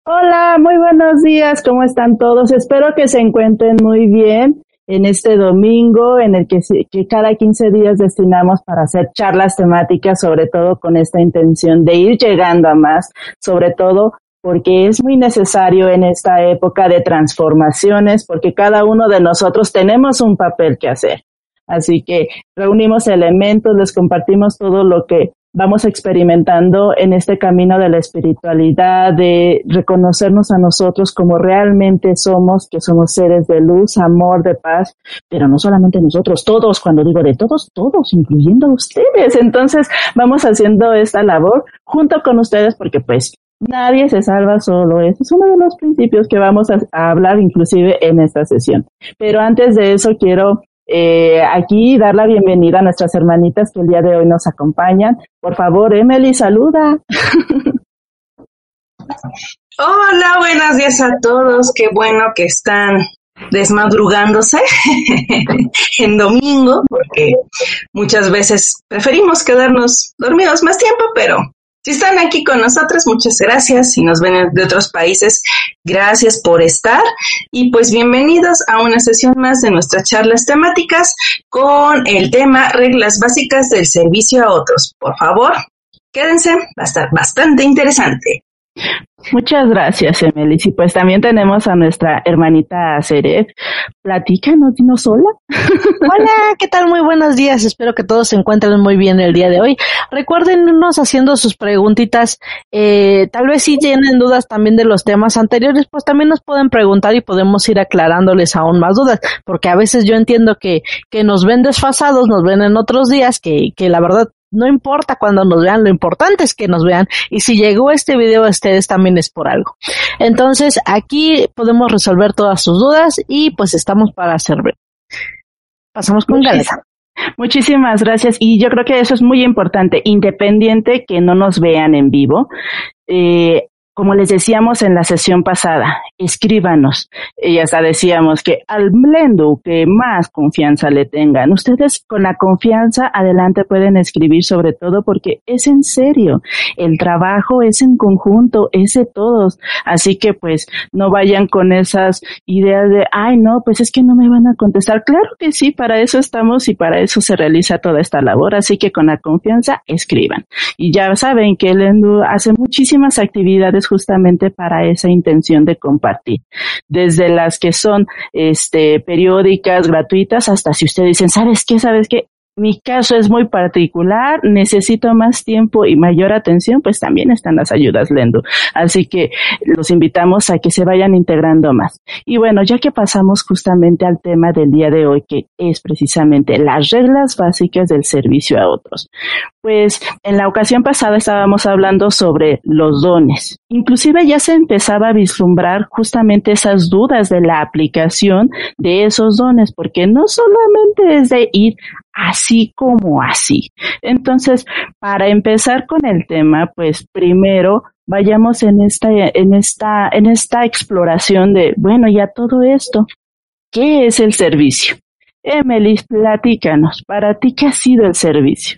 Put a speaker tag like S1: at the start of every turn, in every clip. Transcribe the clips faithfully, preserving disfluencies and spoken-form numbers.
S1: Hola, muy buenos días, ¿cómo están todos? Espero que se encuentren muy bien en este domingo en el que, se- que cada quince días destinamos para hacer charlas temáticas, sobre todo con esta intención de ir llegando a más, sobre todo porque es muy necesario en esta época de transformaciones, porque cada uno de nosotros tenemos un papel que hacer. Así que reunimos elementos, les compartimos todo lo que vamos experimentando en este camino de la espiritualidad, de reconocernos a nosotros como realmente somos, que somos seres de luz, amor, de paz, pero no solamente nosotros, todos, cuando digo de todos, todos, incluyendo a ustedes. Entonces vamos haciendo esta labor junto con ustedes porque pues nadie se salva solo. Ese es uno de los principios que vamos a, a hablar inclusive en esta sesión. Pero antes de eso quiero eh, aquí dar la bienvenida a nuestras hermanitas que el día de hoy nos acompañan. Por favor, Emily, saluda.
S2: Hola, buenos días a todos. Qué bueno que están desmadrugándose en domingo, porque muchas veces preferimos quedarnos dormidos más tiempo, pero si están aquí con nosotros, muchas gracias. Si nos ven de otros países, gracias por estar. Y pues bienvenidos a una sesión más de nuestras charlas temáticas con el tema reglas básicas del servicio a otros. Por favor, quédense, va a estar bastante interesante.
S1: Muchas gracias, Emily. Y pues también tenemos a nuestra hermanita Seref. Platícanos, dinos sola.
S3: Hola, ¿qué tal? Muy buenos días. Espero que todos se encuentren muy bien el día de hoy. Recuérdenos haciendo sus preguntitas. Eh, tal vez si tienen dudas también de los temas anteriores, pues también nos pueden preguntar y podemos ir aclarándoles aún más dudas, porque a veces yo entiendo que, que nos ven desfasados, nos ven en otros días, que, que la verdad no importa cuando nos vean, lo importante es que nos vean, y si llegó este video a ustedes también es por algo. Entonces, aquí podemos resolver todas sus dudas y pues estamos para servir. Pasamos con Galesa.
S1: Muchísimas gracias. Y yo creo que eso es muy importante, independiente que no nos vean en vivo. Eh, como les decíamos en la sesión pasada, escríbanos. Y hasta decíamos que al Blendo que más confianza le tengan. Ustedes con la confianza adelante pueden escribir, sobre todo porque es en serio. El trabajo es en conjunto, es de todos. Así que pues no vayan con esas ideas de, ay no, pues es que no me van a contestar. Claro que sí, para eso estamos y para eso se realiza toda esta labor. Así que con la confianza escriban. Y ya saben que el Endu hace muchísimas actividades justamente para esa intención de compartir. Desde las que son este periódicas, gratuitas, hasta si ustedes dicen, ¿sabes qué? ¿Sabes qué? Mi caso es muy particular, necesito más tiempo y mayor atención, pues también están las ayudas Lendo. Así que los invitamos a que se vayan integrando más. Y bueno, ya que pasamos justamente al tema del día de hoy, que es precisamente las reglas básicas del servicio a otros. Pues en la ocasión pasada estábamos hablando sobre los dones. Inclusive ya se empezaba a vislumbrar justamente esas dudas de la aplicación de esos dones, porque no solamente es de ir así como así. Entonces, para empezar con el tema, pues primero vayamos en esta, en esta, en esta exploración de, bueno, ya todo esto, ¿qué es el servicio? Emily, platícanos, para ti, ¿qué ha sido el servicio?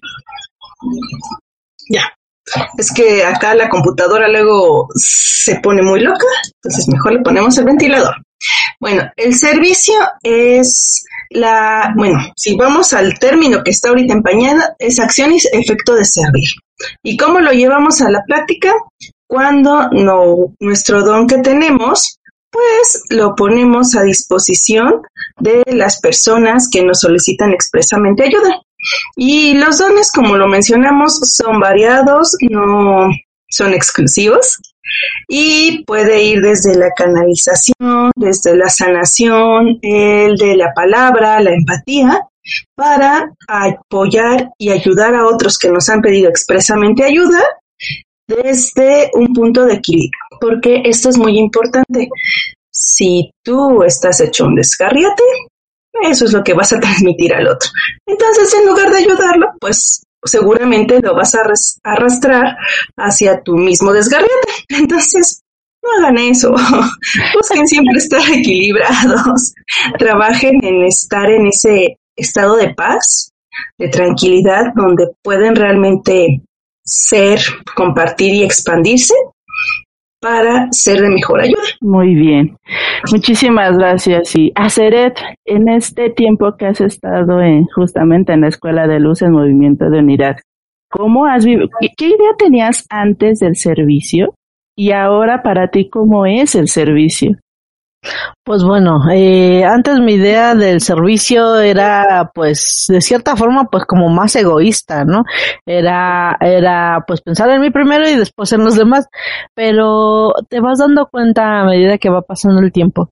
S2: Ya, es que acá la computadora luego se pone muy loca, entonces mejor le ponemos el ventilador. Bueno, el servicio es la, bueno, si vamos al término que está ahorita empañado, es acción y efecto de servir. ¿Y cómo lo llevamos a la práctica? Cuando no, nuestro don que tenemos, pues lo ponemos a disposición de las personas que nos solicitan expresamente ayuda. Y los dones, como lo mencionamos, son variados, no son exclusivos. Y puede ir desde la canalización, desde la sanación, el de la palabra, la empatía, para apoyar y ayudar a otros que nos han pedido expresamente ayuda desde un punto de equilibrio, porque esto es muy importante. Si tú estás hecho un descarriate, eso es lo que vas a transmitir al otro. Entonces, en lugar de ayudarlo, pues seguramente lo vas a arrastrar hacia tu mismo desgarriate. Entonces, no hagan eso. Busquen siempre estar equilibrados. Trabajen en estar en ese estado de paz, de tranquilidad, donde pueden realmente ser, compartir y expandirse, para ser de mejor ayuda.
S1: Muy bien, muchísimas gracias. Y Aceret, en este tiempo que has estado en, justamente en la Escuela de Luz en Movimiento de Unidad, ¿cómo has vivido? ¿Qué, qué idea tenías antes del servicio? Y ahora para ti, ¿cómo es el servicio?
S3: Pues bueno, eh, antes mi idea del servicio era, pues, de cierta forma, pues, como más egoísta, ¿no? Era, era, pues, pensar en mí primero y después en los demás, pero te vas dando cuenta a medida que va pasando el tiempo,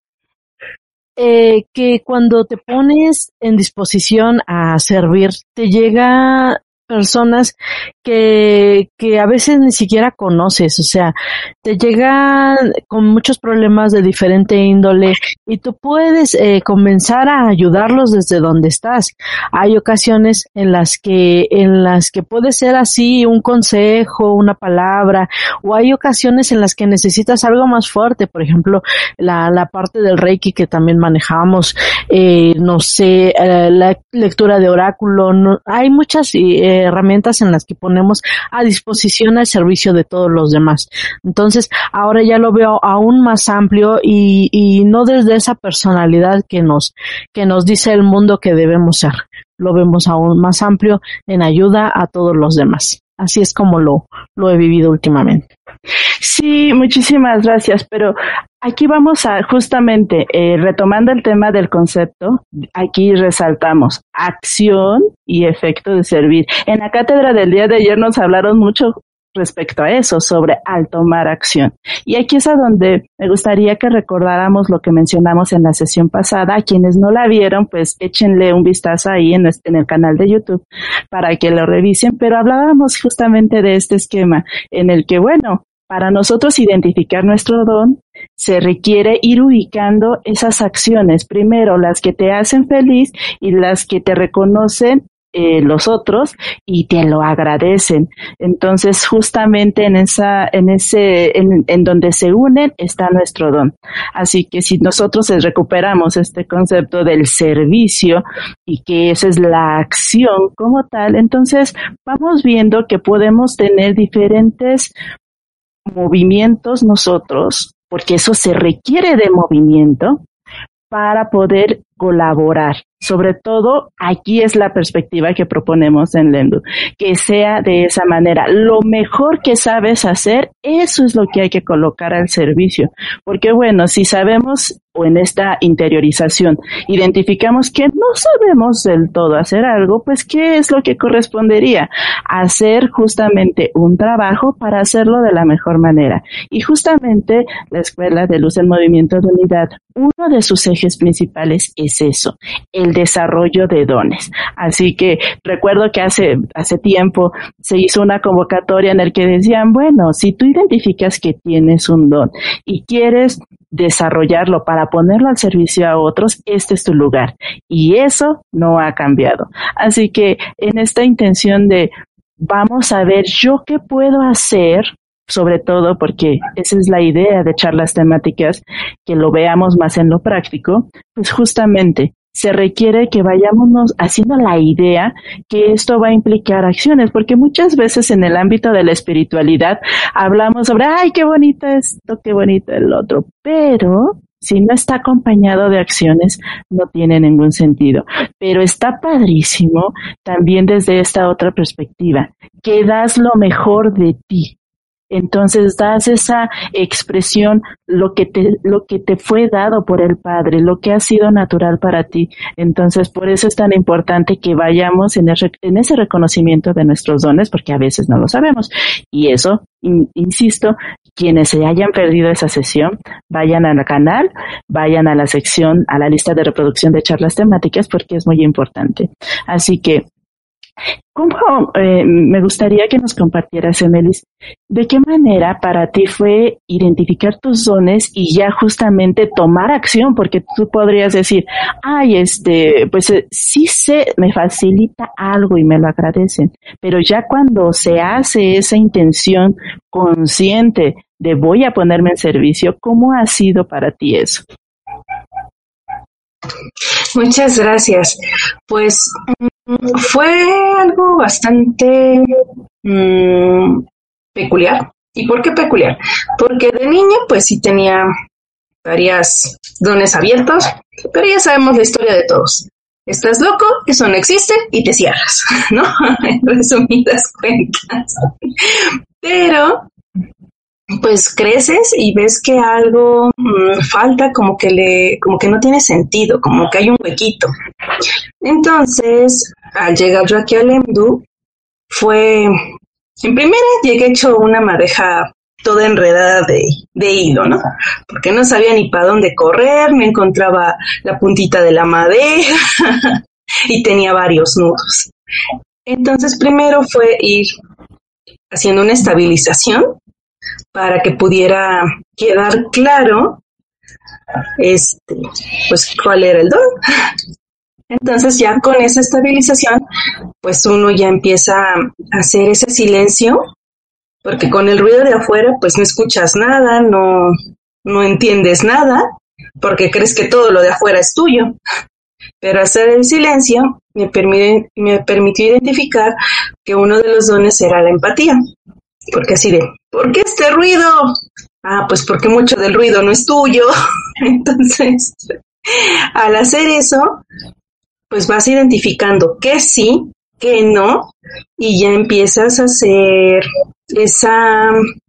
S3: eh, que cuando te pones en disposición a servir, te llega personas que, que a veces ni siquiera conoces, o sea, te llegan con muchos problemas de diferente índole y tú puedes eh, comenzar a ayudarlos desde donde estás. Hay ocasiones en las que, en las que puede ser así un consejo, una palabra, o hay ocasiones en las que necesitas algo más fuerte, por ejemplo, la, la parte del Reiki que también manejamos, eh, no sé, eh, la lectura de oráculo, no, hay muchas eh, herramientas en las que ponemos a disposición al servicio de todos los demás. Entonces, ahora ya lo veo aún más amplio y, y no desde esa personalidad que nos, que nos dice el mundo que debemos ser. Lo vemos aún más amplio en ayuda a todos los demás. Así es como lo, lo he vivido últimamente.
S1: Sí, muchísimas gracias, pero aquí vamos a justamente eh, retomando el tema del concepto, aquí resaltamos acción y efecto de servir. En la cátedra del día de ayer nos hablaron mucho respecto a eso, sobre al tomar acción. Y aquí es a donde me gustaría que recordáramos lo que mencionamos en la sesión pasada. A quienes no la vieron, pues échenle un vistazo ahí en, este, en el canal de YouTube para que lo revisen, pero hablábamos justamente de este esquema en el que, bueno, para nosotros identificar nuestro don, se requiere ir ubicando esas acciones, primero las que te hacen feliz y las que te reconocen eh, los otros y te lo agradecen. Entonces, justamente en esa, en ese, en, en donde se unen está nuestro don. Así que si nosotros recuperamos este concepto del servicio y que esa es la acción como tal, entonces vamos viendo que podemos tener diferentes movimientos nosotros, porque eso se requiere de movimiento para poder colaborar. Sobre todo, aquí es la perspectiva que proponemos en Lendu, que sea de esa manera. Lo mejor que sabes hacer, eso es lo que hay que colocar al servicio. Porque bueno, si sabemos, o en esta interiorización, identificamos que no sabemos del todo hacer algo, pues ¿qué es lo que correspondería? Hacer justamente un trabajo para hacerlo de la mejor manera. Y justamente la Escuela de Luz en Movimiento de Unidad, uno de sus ejes principales es eso, el desarrollo de dones. Así que recuerdo que hace, hace tiempo se hizo una convocatoria en el que decían, bueno, si tú identificas que tienes un don y quieres desarrollarlo para ponerlo al servicio a otros, este es tu lugar. Y eso no ha cambiado. Así que en esta intención de vamos a ver yo qué puedo hacer, sobre todo porque esa es la idea de charlas temáticas, que lo veamos más en lo práctico, pues justamente se requiere que vayamos haciendo la idea que esto va a implicar acciones, porque muchas veces en el ámbito de la espiritualidad hablamos sobre, ay, qué bonito esto, qué bonito el otro, pero si no está acompañado de acciones, no tiene ningún sentido. Pero está padrísimo también desde esta otra perspectiva, que das lo mejor de ti. Entonces das esa expresión, lo que te, lo que te fue dado por el Padre, lo que ha sido natural para ti. Entonces, por eso es tan importante que vayamos en, el, en ese reconocimiento de nuestros dones, porque a veces no lo sabemos. Y eso, in, insisto, quienes se hayan perdido esa sesión, vayan al canal, vayan a la sección, a la lista de reproducción de charlas temáticas, porque es muy importante. Así que, ¿cómo, eh, me gustaría que nos compartieras, Emelis, de qué manera para ti fue identificar tus dones y ya justamente tomar acción? Porque tú podrías decir, ay, este, pues eh, sí sé, me facilita algo y me lo agradecen, pero ya cuando se hace esa intención consciente de voy a ponerme en servicio, ¿cómo ha sido para ti eso?
S2: Muchas gracias. Pues fue algo bastante mmm, peculiar, ¿Y por qué peculiar? Porque de niña pues sí tenía varias dones abiertos, pero ya sabemos la historia de todos. Estás loco, eso no existe y te cierras, ¿no? En resumidas cuentas. Pero pues creces y ves que algo mmm, falta, como que le, como que no tiene sentido, como que hay un huequito. Entonces, al llegar yo aquí al EMDU, fue, en primera llegué hecho una madeja toda enredada de, de hilo, ¿no? Porque no sabía ni para dónde correr, no encontraba la puntita de la madeja y tenía varios nudos. Entonces, primero fue ir haciendo una estabilización para que pudiera quedar claro este, pues cuál era el don. Entonces ya con esa estabilización, pues uno ya empieza a hacer ese silencio, porque con el ruido de afuera, pues no escuchas nada, no, no entiendes nada, porque crees que todo lo de afuera es tuyo. Pero hacer el silencio me, permite, me permitió identificar que uno de los dones era la empatía. Porque así de, ¿por qué este ruido? Ah, pues porque mucho del ruido no es tuyo. Entonces, al hacer eso, pues vas identificando qué sí, qué no, y ya empiezas a hacer esa,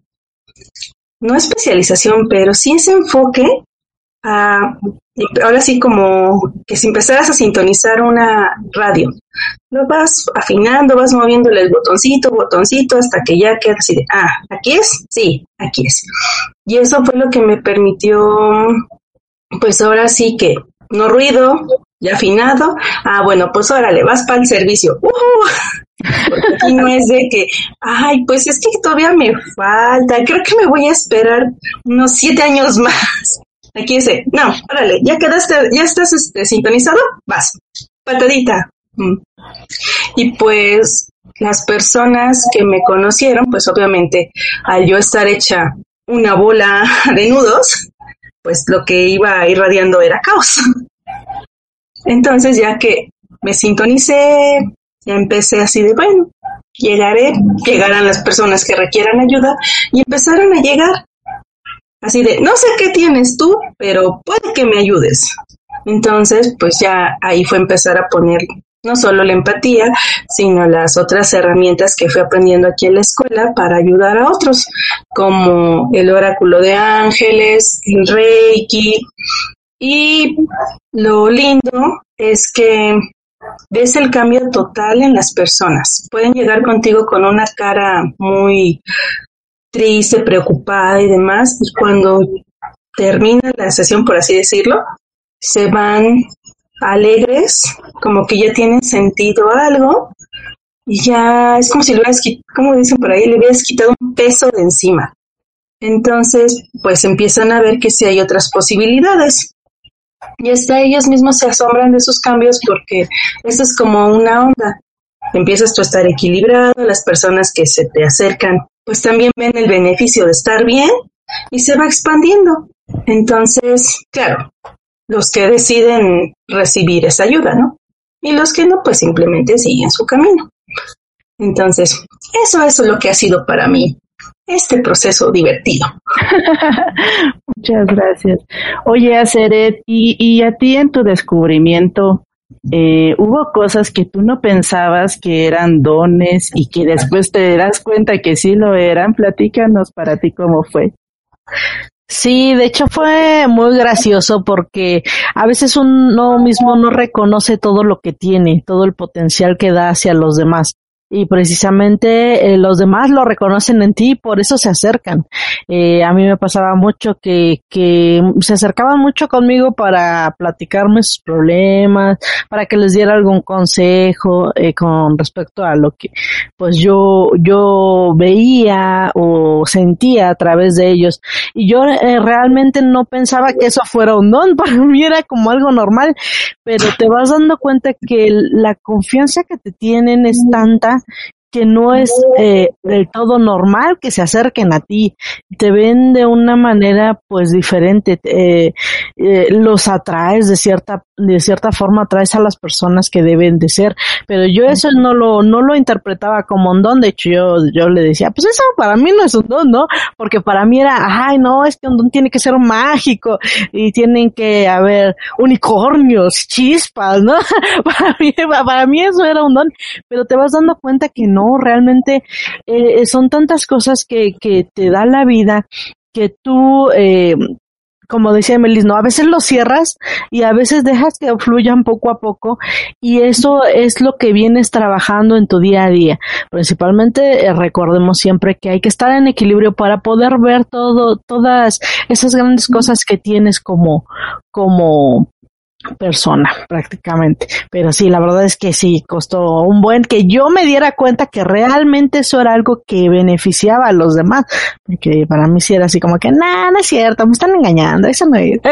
S2: no especialización, pero sí ese enfoque a, ahora sí como que si empezaras a sintonizar una radio, lo vas afinando, vas moviéndole el botoncito, botoncito, hasta que ya queda así de, ah, ¿aquí es? Sí, aquí es. Y eso fue lo que me permitió, pues ahora sí que no ruido, ya afinado, ah, bueno, pues órale, vas para el servicio. Uh, porque aquí no es de que, ay, pues es que todavía me falta, creo que me voy a esperar unos siete años más. Aquí dice, no, órale, ya quedaste, ya estás este, sintonizado, vas, patadita. Mm. Y pues las personas que me conocieron, pues obviamente al yo estar hecha una bola de nudos, pues lo que iba irradiando era caos. Entonces ya que me sintonicé, ya empecé así de, bueno, llegaré, llegarán las personas que requieran ayuda y empezaron a llegar. Así de, no sé qué tienes tú, pero puede que me ayudes. Entonces, pues ya ahí fue empezar a poner no solo la empatía, sino las otras herramientas que fui aprendiendo aquí en la escuela para ayudar a otros, como el oráculo de ángeles, el Reiki. Y lo lindo es que ves el cambio total en las personas. Pueden llegar contigo con una cara muy triste, preocupada y demás, y cuando termina la sesión, por así decirlo, se van alegres, como que ya tienen sentido algo, y ya es como si le hubieras quitado, como dicen por ahí, le hubieras quitado un peso de encima. Entonces, pues empiezan a ver que sí hay otras posibilidades. Y hasta ellos mismos se asombran de esos cambios porque esto es como una onda. Empiezas tú a estar equilibrado, las personas que se te acercan pues también ven el beneficio de estar bien y se va expandiendo. Entonces, claro, los que deciden recibir esa ayuda, ¿no? Y los que no, pues simplemente siguen su camino. Entonces, eso es lo que ha sido para mí este proceso divertido.
S1: Muchas gracias. Oye, Aceret, y, y a ti en tu descubrimiento, eh, ¿hubo cosas que tú no pensabas que eran dones y que después te das cuenta que sí lo eran? Platícanos para ti cómo fue.
S3: Sí, de hecho fue muy gracioso porque a veces uno mismo no reconoce todo lo que tiene, todo el potencial que da hacia los demás. Y precisamente eh, los demás lo reconocen en ti y por eso se acercan. Eh, a mí me pasaba mucho que, que se acercaban mucho conmigo para platicarme sus problemas, para que les diera algún consejo eh, con respecto a lo que pues yo, yo veía o sentía a través de ellos. Y yo eh, realmente no pensaba que eso fuera un don, para mí era como algo normal, pero te vas dando cuenta que la confianza que te tienen es tanta que no es eh, del todo normal que se acerquen a ti, te ven de una manera pues diferente, eh, eh, los atraes de cierta de cierta forma, atraes a las personas que deben de ser, pero yo eso no lo no lo interpretaba como un don. De hecho yo yo le decía, pues eso para mí no es un don, ¿no? Porque para mí era, ay no, es que un don tiene que ser mágico y tienen que haber unicornios, chispas, ¿no? para mí para mí eso era un don, pero te vas dando cuenta que no, realmente eh, son tantas cosas que, que te da la vida que tú, eh, como decía Melis, no, a veces lo cierras y a veces dejas que fluyan poco a poco y eso es lo que vienes trabajando en tu día a día. Principalmente eh, recordemos siempre que hay que estar en equilibrio para poder ver todo, todas esas grandes cosas que tienes como, como persona prácticamente, pero sí, la verdad es que sí, costó un buen que yo me diera cuenta que realmente eso era algo que beneficiaba a los demás, porque para mí sí era así como que, nah, no es cierto, me están engañando, eso no es.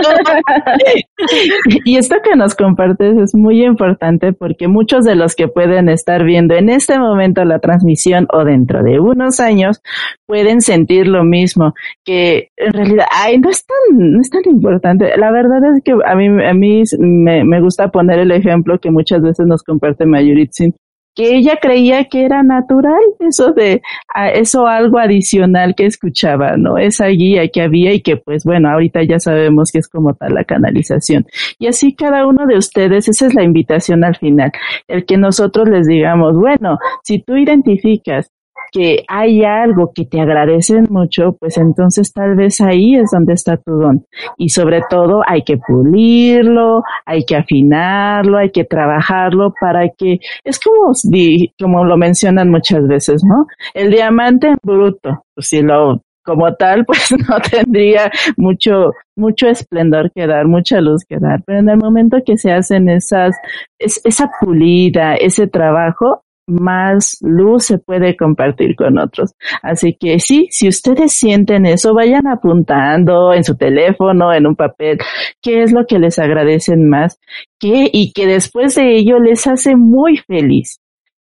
S1: Y esto que nos compartes es muy importante porque muchos de los que pueden estar viendo en este momento la transmisión o dentro de unos años pueden sentir lo mismo, que en realidad, ay, no es tan, no es tan importante. La verdad es que a mí, a mí me, me gusta poner el ejemplo que muchas veces nos comparte Mayuritzin, que ella creía que era natural, eso de, a, eso algo adicional que escuchaba, ¿no? Esa guía que había y que pues bueno, ahorita ya sabemos que es como tal la canalización. Y así cada uno de ustedes, esa es la invitación al final, el que nosotros les digamos, bueno, si tú identificas que hay algo que te agradecen mucho, pues entonces tal vez ahí es donde está tu don. Y sobre todo hay que pulirlo, hay que afinarlo, hay que trabajarlo para que, es como, como lo mencionan muchas veces, ¿no? El diamante en bruto, pues si lo, como tal, pues no tendría mucho, mucho esplendor que dar, mucha luz que dar. Pero en el momento que se hacen esas, es, esa pulida, ese trabajo, más luz se puede compartir con otros. Así que sí, si ustedes sienten eso, vayan apuntando en su teléfono, en un papel, qué es lo que les agradecen más, qué, y que después de ello les hace muy feliz,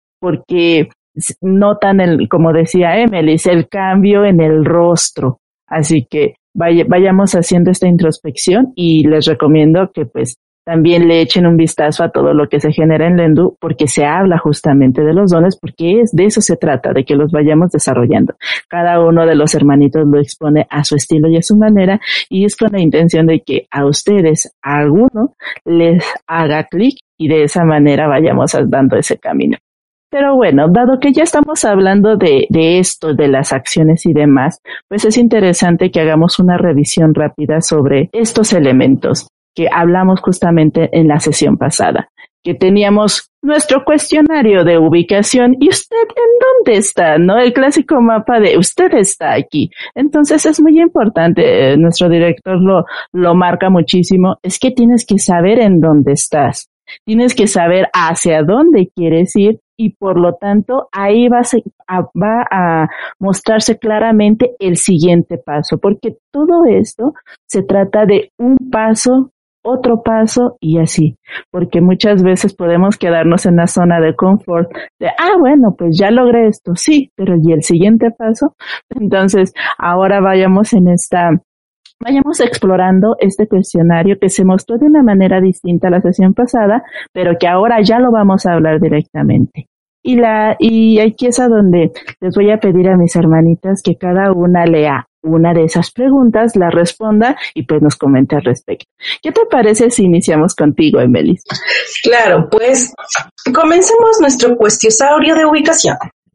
S1: porque notan el, como decía Emily, el cambio en el rostro. Así que vaya, vayamos haciendo esta introspección y les recomiendo que pues también le echen un vistazo a todo lo que se genera en Lendu, porque se habla justamente de los dones, porque es de eso se trata, de que los vayamos desarrollando. Cada uno de los hermanitos lo expone a su estilo y a su manera, y es con la intención de que a ustedes, a alguno, les haga clic y de esa manera vayamos dando ese camino. Pero bueno, dado que ya estamos hablando de, de esto, de las acciones y demás, pues es interesante que hagamos una revisión rápida sobre estos elementos que hablamos justamente en la sesión pasada, que teníamos nuestro cuestionario de ubicación y usted en dónde está, ¿no? El clásico mapa de usted está aquí. Entonces es muy importante, eh, nuestro director lo, lo marca muchísimo, es que tienes que saber en dónde estás, tienes que saber hacia dónde quieres ir y por lo tanto ahí va a, va a mostrarse claramente el siguiente paso, porque todo esto se trata de un paso, otro paso y así, porque muchas veces podemos quedarnos en la zona de confort de, ah, bueno, pues ya logré esto, sí, pero ¿y el siguiente paso? Entonces, ahora vayamos en esta, vayamos explorando este cuestionario que se mostró de una manera distinta a la sesión pasada, pero que ahora ya lo vamos a hablar directamente. Y la, y aquí es a donde les voy a pedir a mis hermanitas que cada una lea una de esas preguntas, la responda y pues nos comente al respecto. ¿Qué te parece si iniciamos contigo, Emelis?
S2: Claro, pues comencemos nuestro cuestiosaurio de ubicación.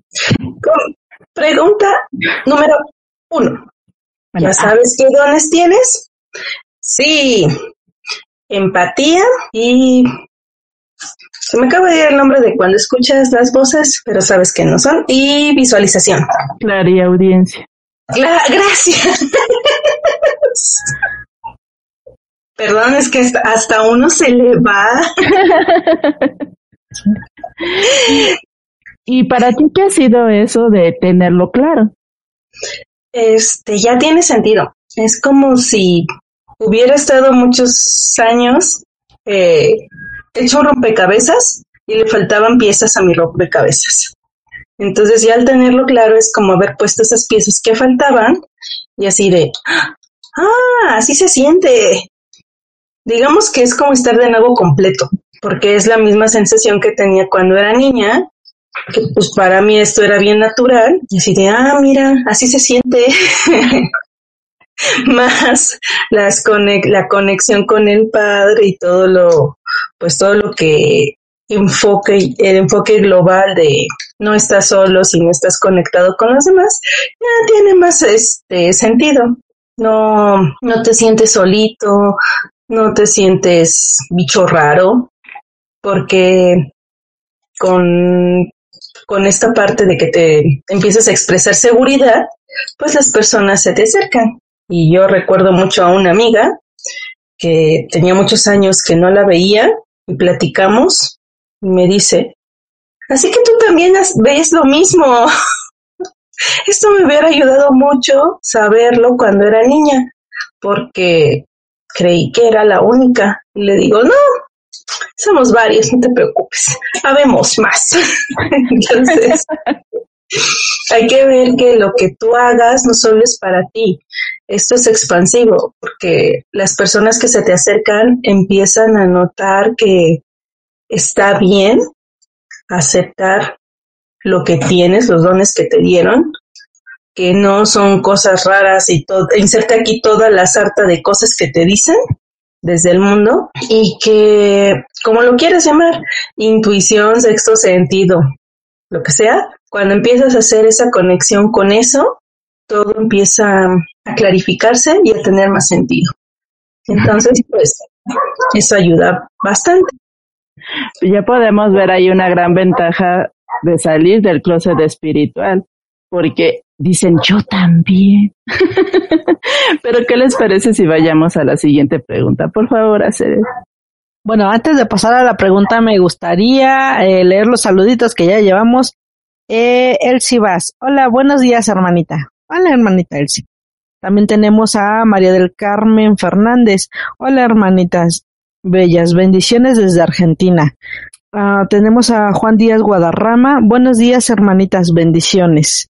S2: Con pregunta número uno. Bueno, ¿ya sabes ah. qué dones tienes? Sí, empatía y... Se me acaba de ir el nombre de cuando escuchas las voces, pero sabes que no son. Y visualización.
S1: Claro, y audiencia.
S2: Cla- gracias. Perdón, es que hasta, hasta uno se le va.
S1: ¿Y para ti qué ha sido eso de tenerlo claro?
S2: Este, ya tiene sentido. Es como si hubiera estado muchos años eh, hecho un rompecabezas y le faltaban piezas a mi rompecabezas. Entonces ya al tenerlo claro es como haber puesto esas piezas que faltaban y así de, ah, así se siente. Digamos que es como estar de nuevo completo, porque es la misma sensación que tenía cuando era niña, que pues para mí esto era bien natural, y así de, ah, mira, así se siente. Más las conex- la conexión con el padre y todo lo, pues todo lo que enfoque, el enfoque global de no estás solo si no estás conectado con los demás, ya tiene más este sentido. No, no te sientes solito, no te sientes bicho raro, porque con, con esta parte de que te empiezas a expresar seguridad, pues las personas se te acercan. Y yo recuerdo mucho a una amiga que tenía muchos años que no la veía y platicamos y me dice, así que tú también ves lo mismo. Esto me hubiera ayudado mucho saberlo cuando era niña, porque creí que era la única. Y le digo, no, somos varios, no te preocupes, habemos más. Entonces, hay que ver que lo que tú hagas no solo es para ti, esto es expansivo, porque las personas que se te acercan empiezan a notar que está bien aceptar lo que tienes, los dones que te dieron, que no son cosas raras y todo, inserta aquí toda la sarta de cosas que te dicen desde el mundo y que, como lo quieras llamar, intuición, sexto sentido, lo que sea, cuando empiezas a hacer esa conexión con eso, todo empieza a clarificarse y a tener más sentido. Entonces, pues, eso ayuda bastante.
S1: Ya podemos ver ahí una gran ventaja de salir del closet espiritual, porque dicen, yo también. Pero, ¿qué les parece si vayamos a la siguiente pregunta? Por favor, hacer.
S3: Bueno, antes de pasar a la pregunta, me gustaría eh, leer los saluditos que ya llevamos. Eh, Elsie Vaz. Hola, buenos días, hermanita. Hola, hermanita Elsie. También tenemos a María del Carmen Fernández. Hola, hermanitas bellas. Bendiciones desde Argentina. Uh, tenemos a Juan Díaz Guadarrama. Buenos días, hermanitas. Bendiciones.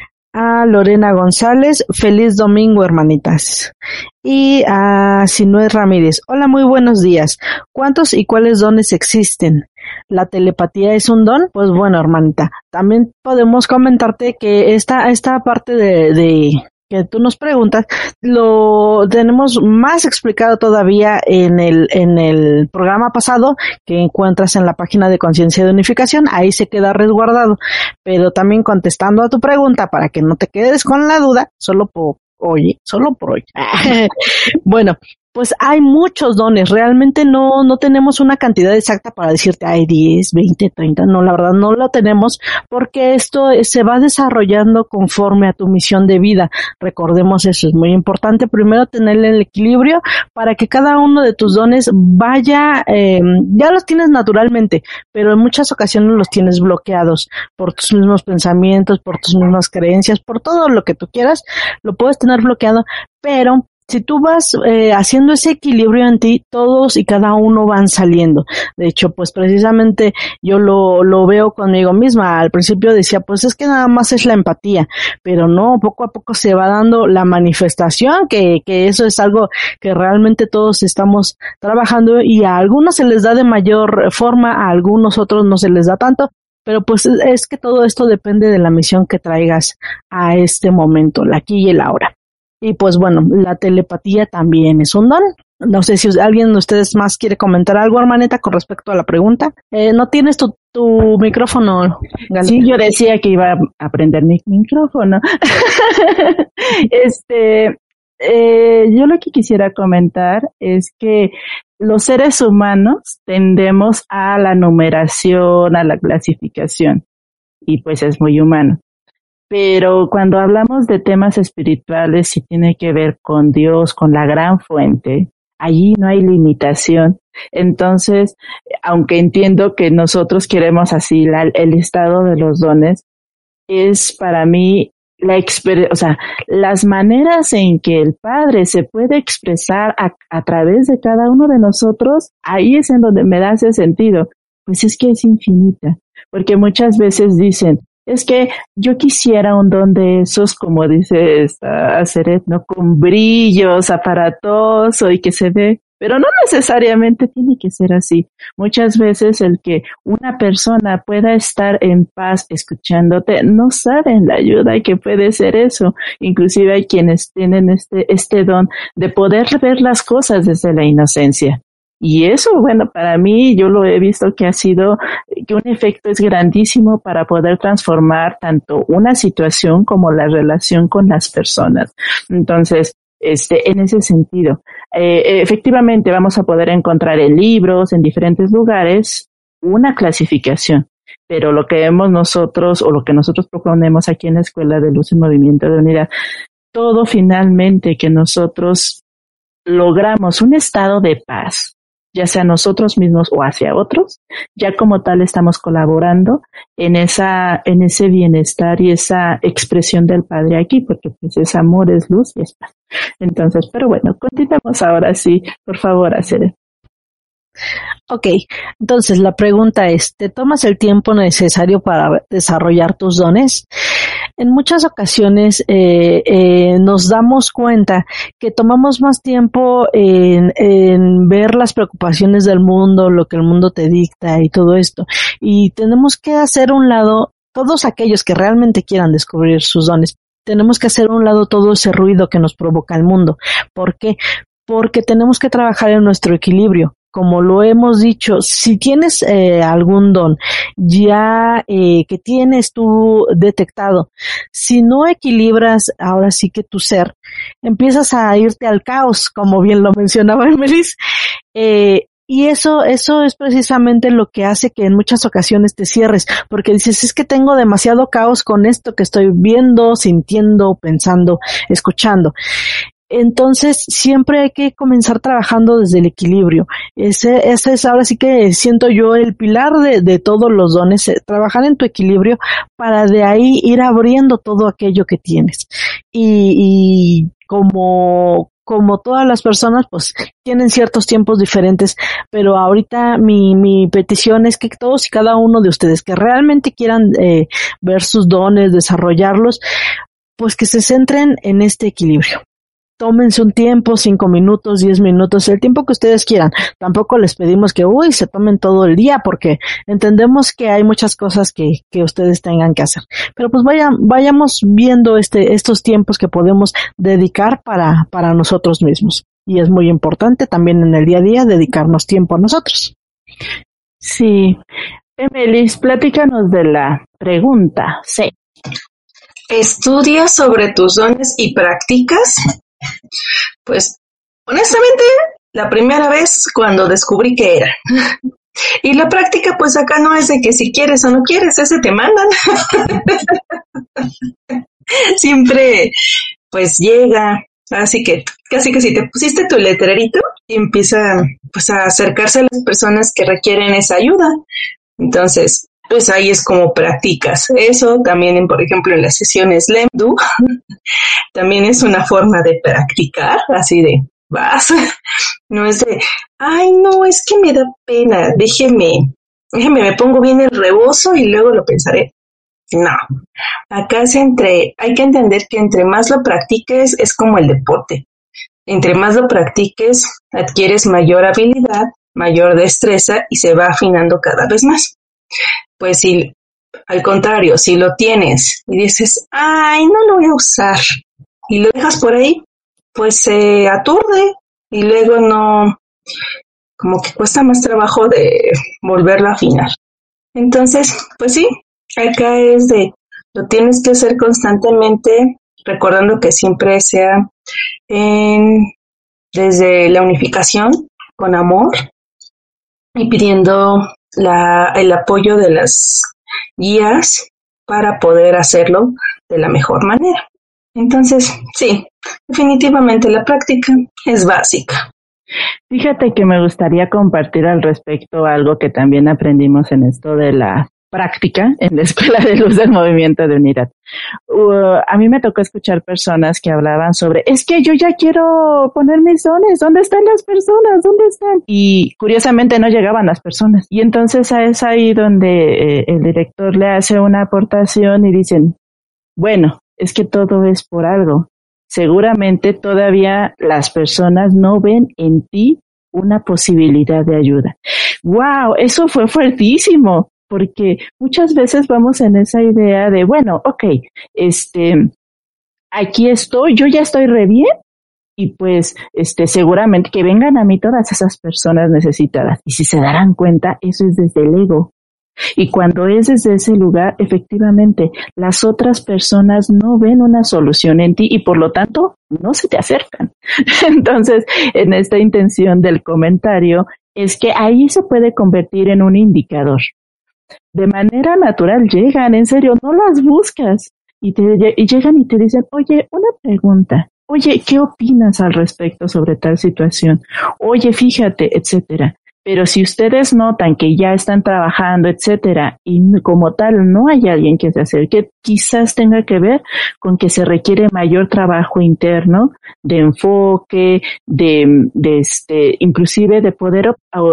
S3: A Lorena González. Feliz domingo, hermanitas. Y a Sinué Ramírez. Hola, muy buenos días. ¿Cuántos y cuáles dones existen? ¿La telepatía es un don? Pues bueno, hermanita, también podemos comentarte que esta, esta parte de, de que tú nos preguntas, lo tenemos más explicado todavía en el, en el programa pasado que encuentras en la página de Conciencia de Unificación, ahí se queda resguardado, pero también contestando a tu pregunta para que no te quedes con la duda, solo por hoy, solo por hoy. Bueno, pues hay muchos dones, realmente no, no tenemos una cantidad exacta para decirte, hay diez, veinte, treinta, no, la verdad no lo tenemos, porque esto se va desarrollando conforme a tu misión de vida. Recordemos eso, es muy importante primero tener el equilibrio para que cada uno de tus dones vaya, eh, ya los tienes naturalmente, pero en muchas ocasiones los tienes bloqueados por tus mismos pensamientos, por tus mismas creencias, por todo lo que tú quieras, lo puedes tener bloqueado, pero si tú vas eh, haciendo ese equilibrio en ti, todos y cada uno van saliendo. De hecho, pues precisamente yo lo, lo veo conmigo misma. Al principio decía, pues es que nada más es la empatía, pero no, poco a poco se va dando la manifestación, que, que eso es algo que realmente todos estamos trabajando y a algunos se les da de mayor forma, a algunos otros no se les da tanto. Pero pues es que todo esto depende de la misión que traigas a este momento, el aquí y el ahora. Y pues bueno, la telepatía también es un don. No sé si alguien de ustedes más quiere comentar algo, hermanita, con respecto a la pregunta. Eh, ¿No tienes tu, tu micrófono, Galo?
S1: Sí, yo decía que iba a prender mi micrófono. este, eh, yo lo que quisiera comentar es que los seres humanos tendemos a la numeración, a la clasificación, y pues es muy humano. Pero cuando hablamos de temas espirituales y tiene que ver con Dios, con la gran fuente, allí no hay limitación. Entonces, aunque entiendo que nosotros queremos así la, el estado de los dones, es para mí la exper- o sea, las maneras en que el Padre se puede expresar a, a través de cada uno de nosotros, ahí es en donde me da ese sentido. Pues es que es infinita, porque muchas veces dicen, es que yo quisiera un don de esos, como dice esta Aceret, ¿no? Con brillos, aparatoso y que se ve, pero no necesariamente tiene que ser así. Muchas veces el que una persona pueda estar en paz escuchándote, no saben la ayuda que puede ser eso. Inclusive hay quienes tienen este, este don de poder ver las cosas desde la inocencia. Y eso, bueno, para mí yo lo he visto que ha sido, que un efecto es grandísimo para poder transformar tanto una situación como la relación con las personas. Entonces, este, en ese sentido, eh, efectivamente vamos a poder encontrar en libros, en diferentes lugares, una clasificación. Pero lo que vemos nosotros, o lo que nosotros proponemos aquí en la Escuela de Luz y Movimiento de Unidad, todo finalmente que nosotros logramos un estado de paz, ya sea nosotros mismos o hacia otros, ya como tal estamos colaborando en esa, en ese bienestar y esa expresión del Padre aquí, porque pues es amor, es luz y es paz. Entonces, pero bueno, continuamos ahora sí, por favor, hacer.
S3: Ok, entonces la pregunta es, ¿te tomas el tiempo necesario para desarrollar tus dones? En muchas ocasiones eh, eh, nos damos cuenta que tomamos más tiempo en, en ver las preocupaciones del mundo, lo que el mundo te dicta y todo esto. Y tenemos que hacer a un lado, todos aquellos que realmente quieran descubrir sus dones, tenemos que hacer a un lado todo ese ruido que nos provoca el mundo. ¿Por qué? Porque tenemos que trabajar en nuestro equilibrio. Como lo hemos dicho, si tienes eh, algún don ya eh, que tienes tú detectado, si no equilibras ahora sí que tu ser, empiezas a irte al caos, como bien lo mencionaba Emelis, eh, y eso, eso es precisamente lo que hace que en muchas ocasiones te cierres, porque dices, es que tengo demasiado caos con esto que estoy viendo, sintiendo, pensando, escuchando. Entonces, siempre hay que comenzar trabajando desde el equilibrio. Ese, ese es ahora sí que siento yo el pilar de, de todos los dones, eh, trabajar en tu equilibrio para de ahí ir abriendo todo aquello que tienes. Y, y como, como todas las personas, pues tienen ciertos tiempos diferentes, pero ahorita mi, mi petición es que todos y cada uno de ustedes que realmente quieran eh, ver sus dones, desarrollarlos, pues que se centren en este equilibrio. Tómense un tiempo, cinco minutos, diez minutos, el tiempo que ustedes quieran. Tampoco les pedimos que, uy, se tomen todo el día, porque entendemos que hay muchas cosas que, que ustedes tengan que hacer. Pero pues vayan, vayamos viendo este, estos tiempos que podemos dedicar para, para nosotros mismos. Y es muy importante también en el día a día dedicarnos tiempo a nosotros.
S1: Sí. Emelis, platícanos de la pregunta. Sí.
S2: ¿Estudias sobre tus dones y practicas? Pues, honestamente, la primera vez cuando descubrí que era. Y la práctica, pues acá no es de que si quieres o no quieres, ese te mandan. Siempre, pues llega. Así que, casi que si te pusiste tu letrerito, y empieza, pues, a acercarse a las personas que requieren esa ayuda. Entonces, pues ahí es como practicas eso. También, en, por ejemplo, en las sesiones Lemdu, también es una forma de practicar, así de, vas, no es de, ay, no, es que me da pena, déjeme, déjeme, me pongo bien el rebozo y luego lo pensaré. No, acá es entre, hay que entender que entre más lo practiques, es como el deporte. Entre más lo practiques, adquieres mayor habilidad, mayor destreza y se va afinando cada vez más. Pues si, al contrario, si lo tienes y dices, ay, no lo voy a usar, y lo dejas por ahí, pues se aturde y luego no, como que cuesta más trabajo de volverlo a afinar. Entonces, pues sí, acá es de, lo tienes que hacer constantemente, recordando que siempre sea en, desde la unificación, con amor, y pidiendo la, el apoyo de las guías para poder hacerlo de la mejor manera. Entonces, sí, definitivamente la práctica es básica.
S1: Fíjate que me gustaría compartir al respecto algo que también aprendimos en esto de la práctica en la Escuela de Luz del Movimiento de Unidad. Uh, a mí me tocó escuchar personas que hablaban sobre, es que yo ya quiero poner mis dones, ¿dónde están las personas? ¿Dónde están? Y curiosamente no llegaban las personas. Y entonces es ahí donde eh, el director le hace una aportación y dicen, bueno, es que todo es por algo. Seguramente todavía las personas no ven en ti una posibilidad de ayuda. ¡Wow! Eso fue fuertísimo, porque muchas veces vamos en esa idea de, bueno, okay, este, aquí estoy, yo ya estoy re bien, y pues, este, seguramente que vengan a mí todas esas personas necesitadas. Y si se darán cuenta, eso es desde el ego. Y cuando es desde ese lugar, efectivamente, las otras personas no ven una solución en ti y por lo tanto no se te acercan. Entonces, en esta intención del comentario, es que ahí se puede convertir en un indicador. De manera natural llegan, en serio, no las buscas. Y, te, y llegan y te dicen, oye, una pregunta. Oye, ¿qué opinas al respecto sobre tal situación? Oye, fíjate, etcétera. Pero si ustedes notan que ya están trabajando, etcétera, y como tal no hay alguien que se acerque, quizás tenga que ver con que se requiere mayor trabajo interno, de enfoque, de, de este, inclusive de poder,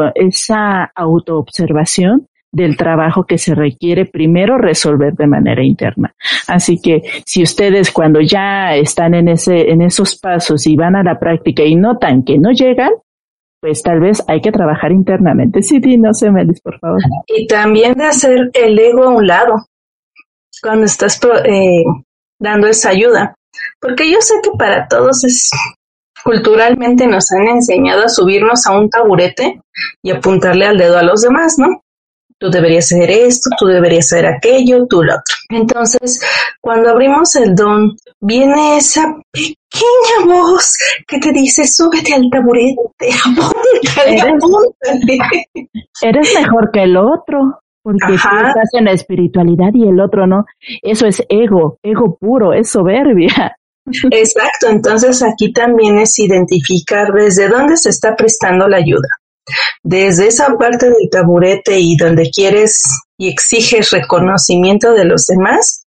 S1: esa autoobservación del trabajo que se requiere primero resolver de manera interna. Así que si ustedes cuando ya están en ese, en esos pasos y van a la práctica y notan que no llegan, pues tal vez hay que trabajar internamente. Sí, sí, no sé, Melis, por favor.
S2: Y también de hacer el ego a un lado cuando estás eh, dando esa ayuda. Porque yo sé que para todos es, culturalmente nos han enseñado a subirnos a un taburete y apuntarle al dedo a los demás, ¿no? Tú deberías hacer esto, tú deberías hacer aquello, tú lo otro. Entonces, cuando abrimos el don, viene esa pequeña voz que te dice, súbete al taburete, apúntale,
S1: eres,
S2: apúntale.
S1: Eres mejor que el otro, porque Ajá. tú estás en la espiritualidad y el otro no. Eso es ego, ego puro, es soberbia.
S2: Exacto, entonces aquí también es identificar desde dónde se está prestando la ayuda. Desde esa parte del taburete y donde quieres y exiges reconocimiento de los demás,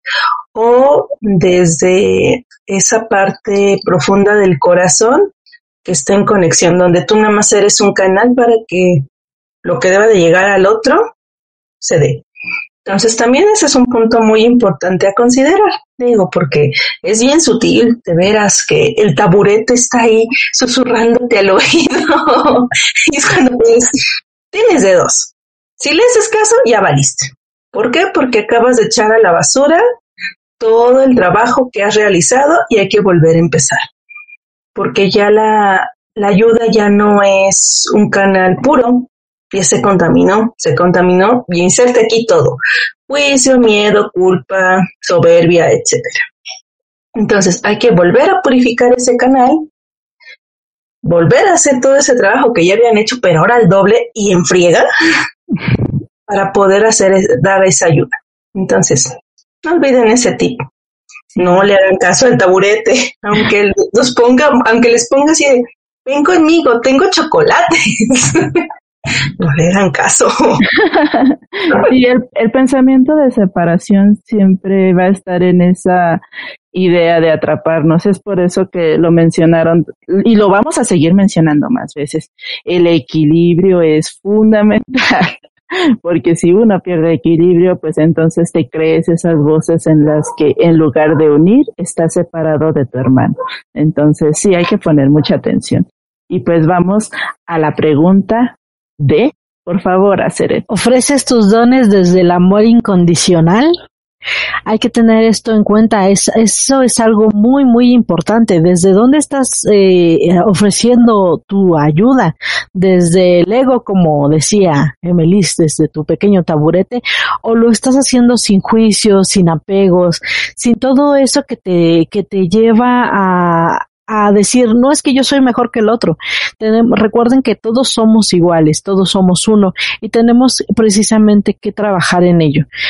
S2: o desde esa parte profunda del corazón que está en conexión, donde tú nada más eres un canal para que lo que deba de llegar al otro se dé. Entonces también ese es un punto muy importante a considerar, digo, porque es bien sutil, de veras, que el taburete está ahí susurrándote al oído. Y es cuando pues, tienes dedos. Si le haces caso, ya valiste. ¿Por qué? Porque acabas de echar a la basura todo el trabajo que has realizado y hay que volver a empezar. Porque ya la, la ayuda ya no es un canal puro. Ya se contaminó, se contaminó y inserte aquí todo. Juicio, miedo, culpa, soberbia, etcétera. Entonces hay que volver a purificar ese canal, volver a hacer todo ese trabajo que ya habían hecho, pero ahora al doble y en friega, para poder hacer, dar esa ayuda. Entonces, no olviden ese tip. No le hagan caso al taburete, aunque los ponga, aunque les ponga así de, ven conmigo, tengo chocolates. No le hagan caso.
S1: Sí, el, el pensamiento de separación siempre va a estar en esa idea de atraparnos. Es por eso que lo mencionaron y lo vamos a seguir mencionando más veces. El equilibrio es fundamental, porque si uno pierde equilibrio, pues entonces te crees esas voces en las que en lugar de unir, estás separado de tu hermano. Entonces sí hay que poner mucha atención. Y pues vamos a la pregunta de, por favor, hacer.
S3: ¿Ofreces tus dones desde el amor incondicional? Hay que tener esto en cuenta, es, eso es algo muy, muy importante. ¿Desde dónde estás eh, ofreciendo tu ayuda? ¿Desde el ego, como decía Emelis, desde tu pequeño taburete? ¿O lo estás haciendo sin juicios, sin apegos, sin todo eso que te, que te lleva a a decir, no es que yo soy mejor que el otro? Tenemos, recuerden que todos somos iguales, todos somos uno y tenemos precisamente que trabajar en ello.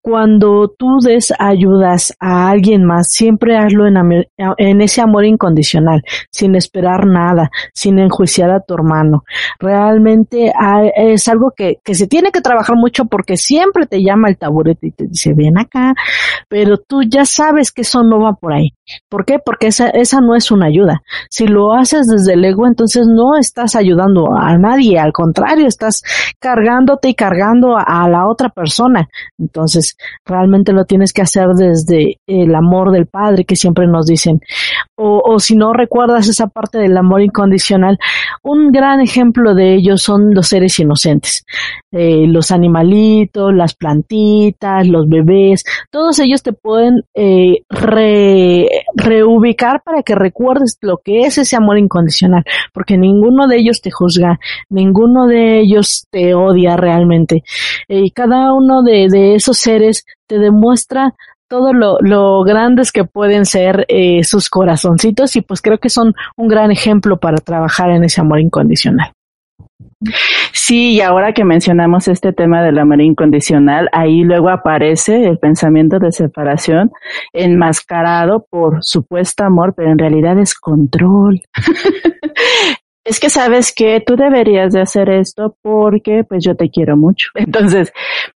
S3: cuando tú des ayudas a alguien más, siempre hazlo en, am- en ese amor incondicional, sin esperar nada, sin enjuiciar a tu hermano. Realmente hay- es algo que, que se tiene que trabajar mucho porque siempre te llama el taburete y te dice, ven acá, pero tú ya sabes que eso no va por ahí. ¿Por qué? Porque esa, esa no es una ayuda. Si lo haces desde el ego, entonces no estás ayudando a nadie, al contrario, estás cargándote y cargando a, a la otra persona. Entonces, realmente lo tienes que hacer desde el amor del Padre que siempre nos dicen. O, o si no recuerdas esa parte del amor incondicional, un gran ejemplo de ello son los seres inocentes. Eh, los animalitos, las plantitas, los bebés, todos ellos te pueden eh, re, reubicar para que recuerdes lo que es ese amor incondicional, porque ninguno de ellos te juzga, ninguno de ellos te odia realmente. Y eh, cada uno de, de esos seres te demuestra todo lo, lo grandes que pueden ser eh, sus corazoncitos, y pues creo que son un gran ejemplo para trabajar en ese amor incondicional.
S1: Sí, y ahora que mencionamos este tema del amor incondicional, ahí luego aparece el pensamiento de separación enmascarado por supuesto amor, pero en realidad es control. Es que sabes que tú deberías de hacer esto porque pues yo te quiero mucho. Entonces,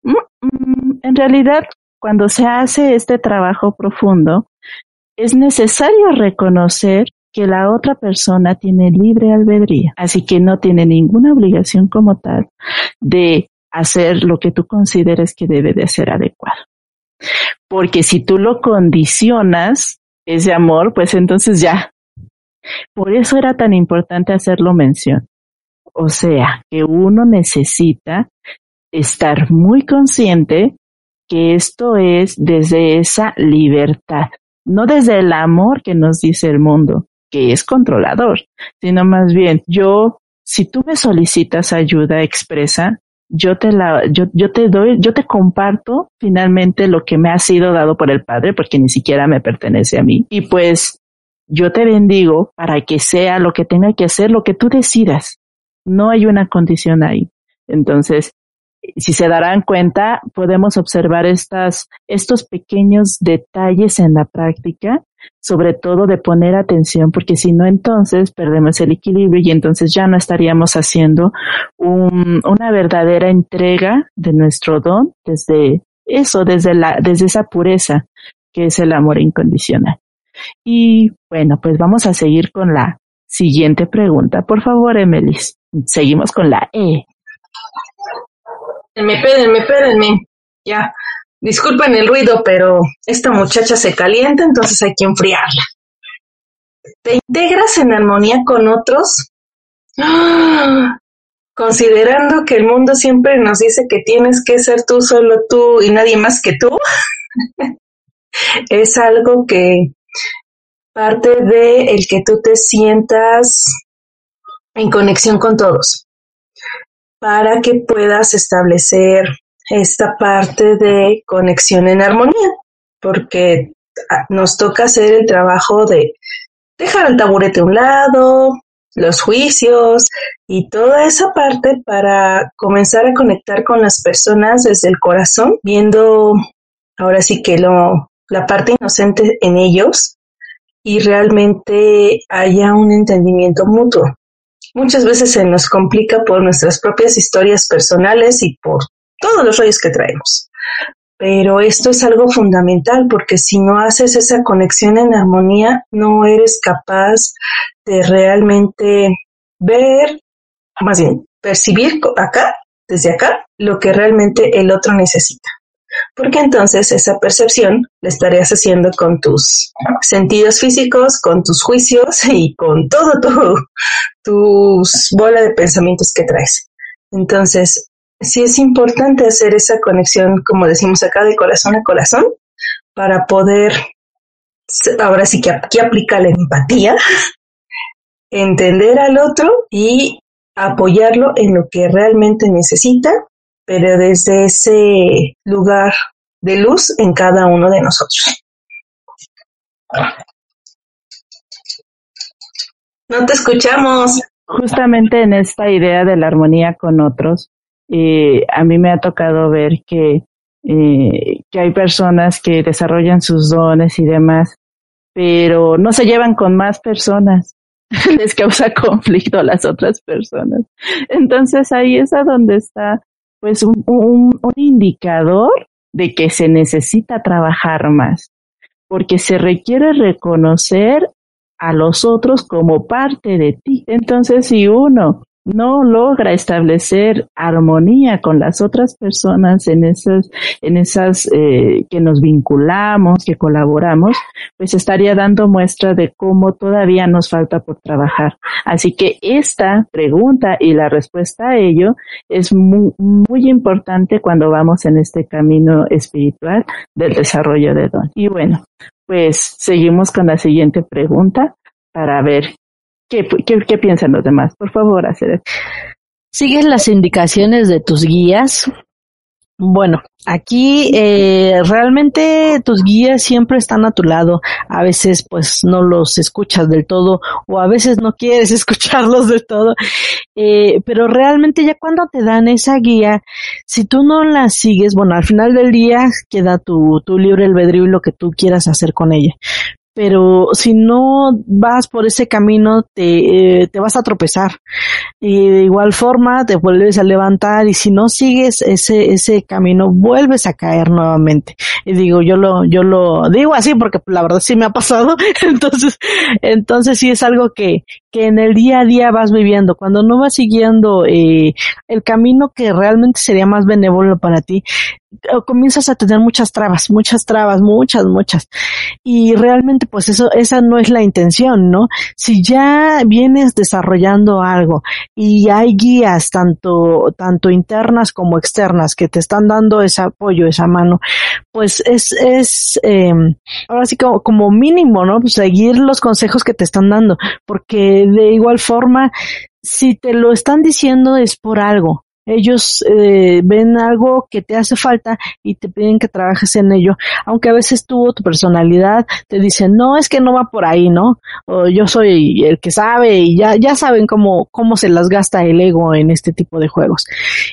S1: en realidad, cuando se hace este trabajo profundo, es necesario reconocer que la otra persona tiene libre albedrío, así que no tiene ninguna obligación como tal de hacer lo que tú consideres que debe de ser adecuado. Porque si tú lo condicionas, ese amor, pues entonces ya. Por eso era tan importante hacerlo mención. O sea, que uno necesita estar muy consciente que esto es desde esa libertad, no desde el amor que nos dice el mundo, que es controlador, sino más bien yo, si tú me solicitas ayuda expresa, yo te la, yo, yo te doy, yo te comparto finalmente lo que me ha sido dado por el Padre, porque ni siquiera me pertenece a mí, y pues yo te bendigo para que sea lo que tenga que hacer, lo que tú decidas. No hay una condición ahí. Entonces, si se darán cuenta, podemos observar estas, estos pequeños detalles en la práctica, sobre todo de poner atención, porque si no, entonces perdemos el equilibrio y entonces ya no estaríamos haciendo un, una verdadera entrega de nuestro don desde eso, desde la, desde esa pureza que es el amor incondicional. Y bueno, pues vamos a seguir con la siguiente pregunta. Por favor, Emelis, seguimos con la E.
S2: Espérenme, espérenme, espérenme. Ya, disculpen el ruido, pero esta muchacha se calienta, entonces hay que enfriarla. ¿Te integras en armonía con otros? ¡Ah! Considerando que el mundo siempre nos dice que tienes que ser tú, solo tú y nadie más que tú. Es algo que parte de el que tú te sientas en conexión con todos, para que puedas establecer esta parte de conexión en armonía, porque nos toca hacer el trabajo de dejar el taburete a un lado, los juicios y toda esa parte para comenzar a conectar con las personas desde el corazón, viendo ahora sí que lo, la parte inocente en ellos y realmente haya un entendimiento mutuo. Muchas veces se nos complica por nuestras propias historias personales y por todos los rollos que traemos. Pero esto es algo fundamental porque si no haces esa conexión en armonía, no eres capaz de realmente ver, más bien, percibir acá, desde acá, lo que realmente el otro necesita. Porque entonces esa percepción la estarías haciendo con tus sentidos físicos, con tus juicios y con todo tu, tus bola de pensamientos que traes. Entonces, sí es importante hacer esa conexión, como decimos acá, de corazón a corazón, para poder, ahora sí que aquí aplica la empatía, entender al otro y apoyarlo en lo que realmente necesita, pero desde ese lugar de luz en cada uno de nosotros. No te escuchamos.
S1: Justamente en esta idea de la armonía con otros, eh, a mí me ha tocado ver que, eh, que hay personas que desarrollan sus dones y demás, pero no se llevan con más personas. Les causa conflicto a las otras personas. Entonces ahí es a donde está pues un, un, un indicador de que se necesita trabajar más, porque se requiere reconocer a los otros como parte de ti. Entonces, si uno no logra establecer armonía con las otras personas en esas, en esas eh, que nos vinculamos, que colaboramos, pues estaría dando muestra de cómo todavía nos falta por trabajar. Así que esta pregunta y la respuesta a ello es muy, muy importante cuando vamos en este camino espiritual del desarrollo de don. Y bueno, pues seguimos con la siguiente pregunta para ver ¿Qué, qué, ¿Qué piensan los demás? Por favor, hacer.
S3: ¿Sigues las indicaciones de tus guías? Bueno, aquí eh, realmente tus guías siempre están a tu lado. A veces pues no los escuchas del todo o a veces no quieres escucharlos del todo. Eh, pero realmente ya cuando te dan esa guía, si tú no la sigues, bueno, al final del día queda tu, tu libre albedrío y lo que tú quieras hacer con ella. Pero si no vas por ese camino, te, eh, te vas a tropezar. Y de igual forma te vuelves a levantar y si no sigues ese, ese camino, vuelves a caer nuevamente. Y digo, yo lo, yo lo digo así porque la verdad sí me ha pasado. Entonces, entonces sí es algo que, que en el día a día vas viviendo. Cuando no vas siguiendo, eh, el camino que realmente sería más benévolo para ti, comienzas a tener muchas trabas, muchas trabas, muchas, muchas. Y realmente pues eso, esa no es la intención, ¿no? Si ya vienes desarrollando algo y hay guías tanto, tanto internas como externas que te están dando ese apoyo, esa mano, pues es, es, eh, ahora sí como, como mínimo, ¿no? Pues seguir los consejos que te están dando, porque de igual forma, si te lo están diciendo es por algo. Ellos eh, ven algo que te hace falta y te piden que trabajes en ello, aunque a veces tú o tu personalidad te dicen, no, es que no va por ahí, ¿no? O yo soy el que sabe y ya ya saben cómo cómo se las gasta el ego en este tipo de juegos.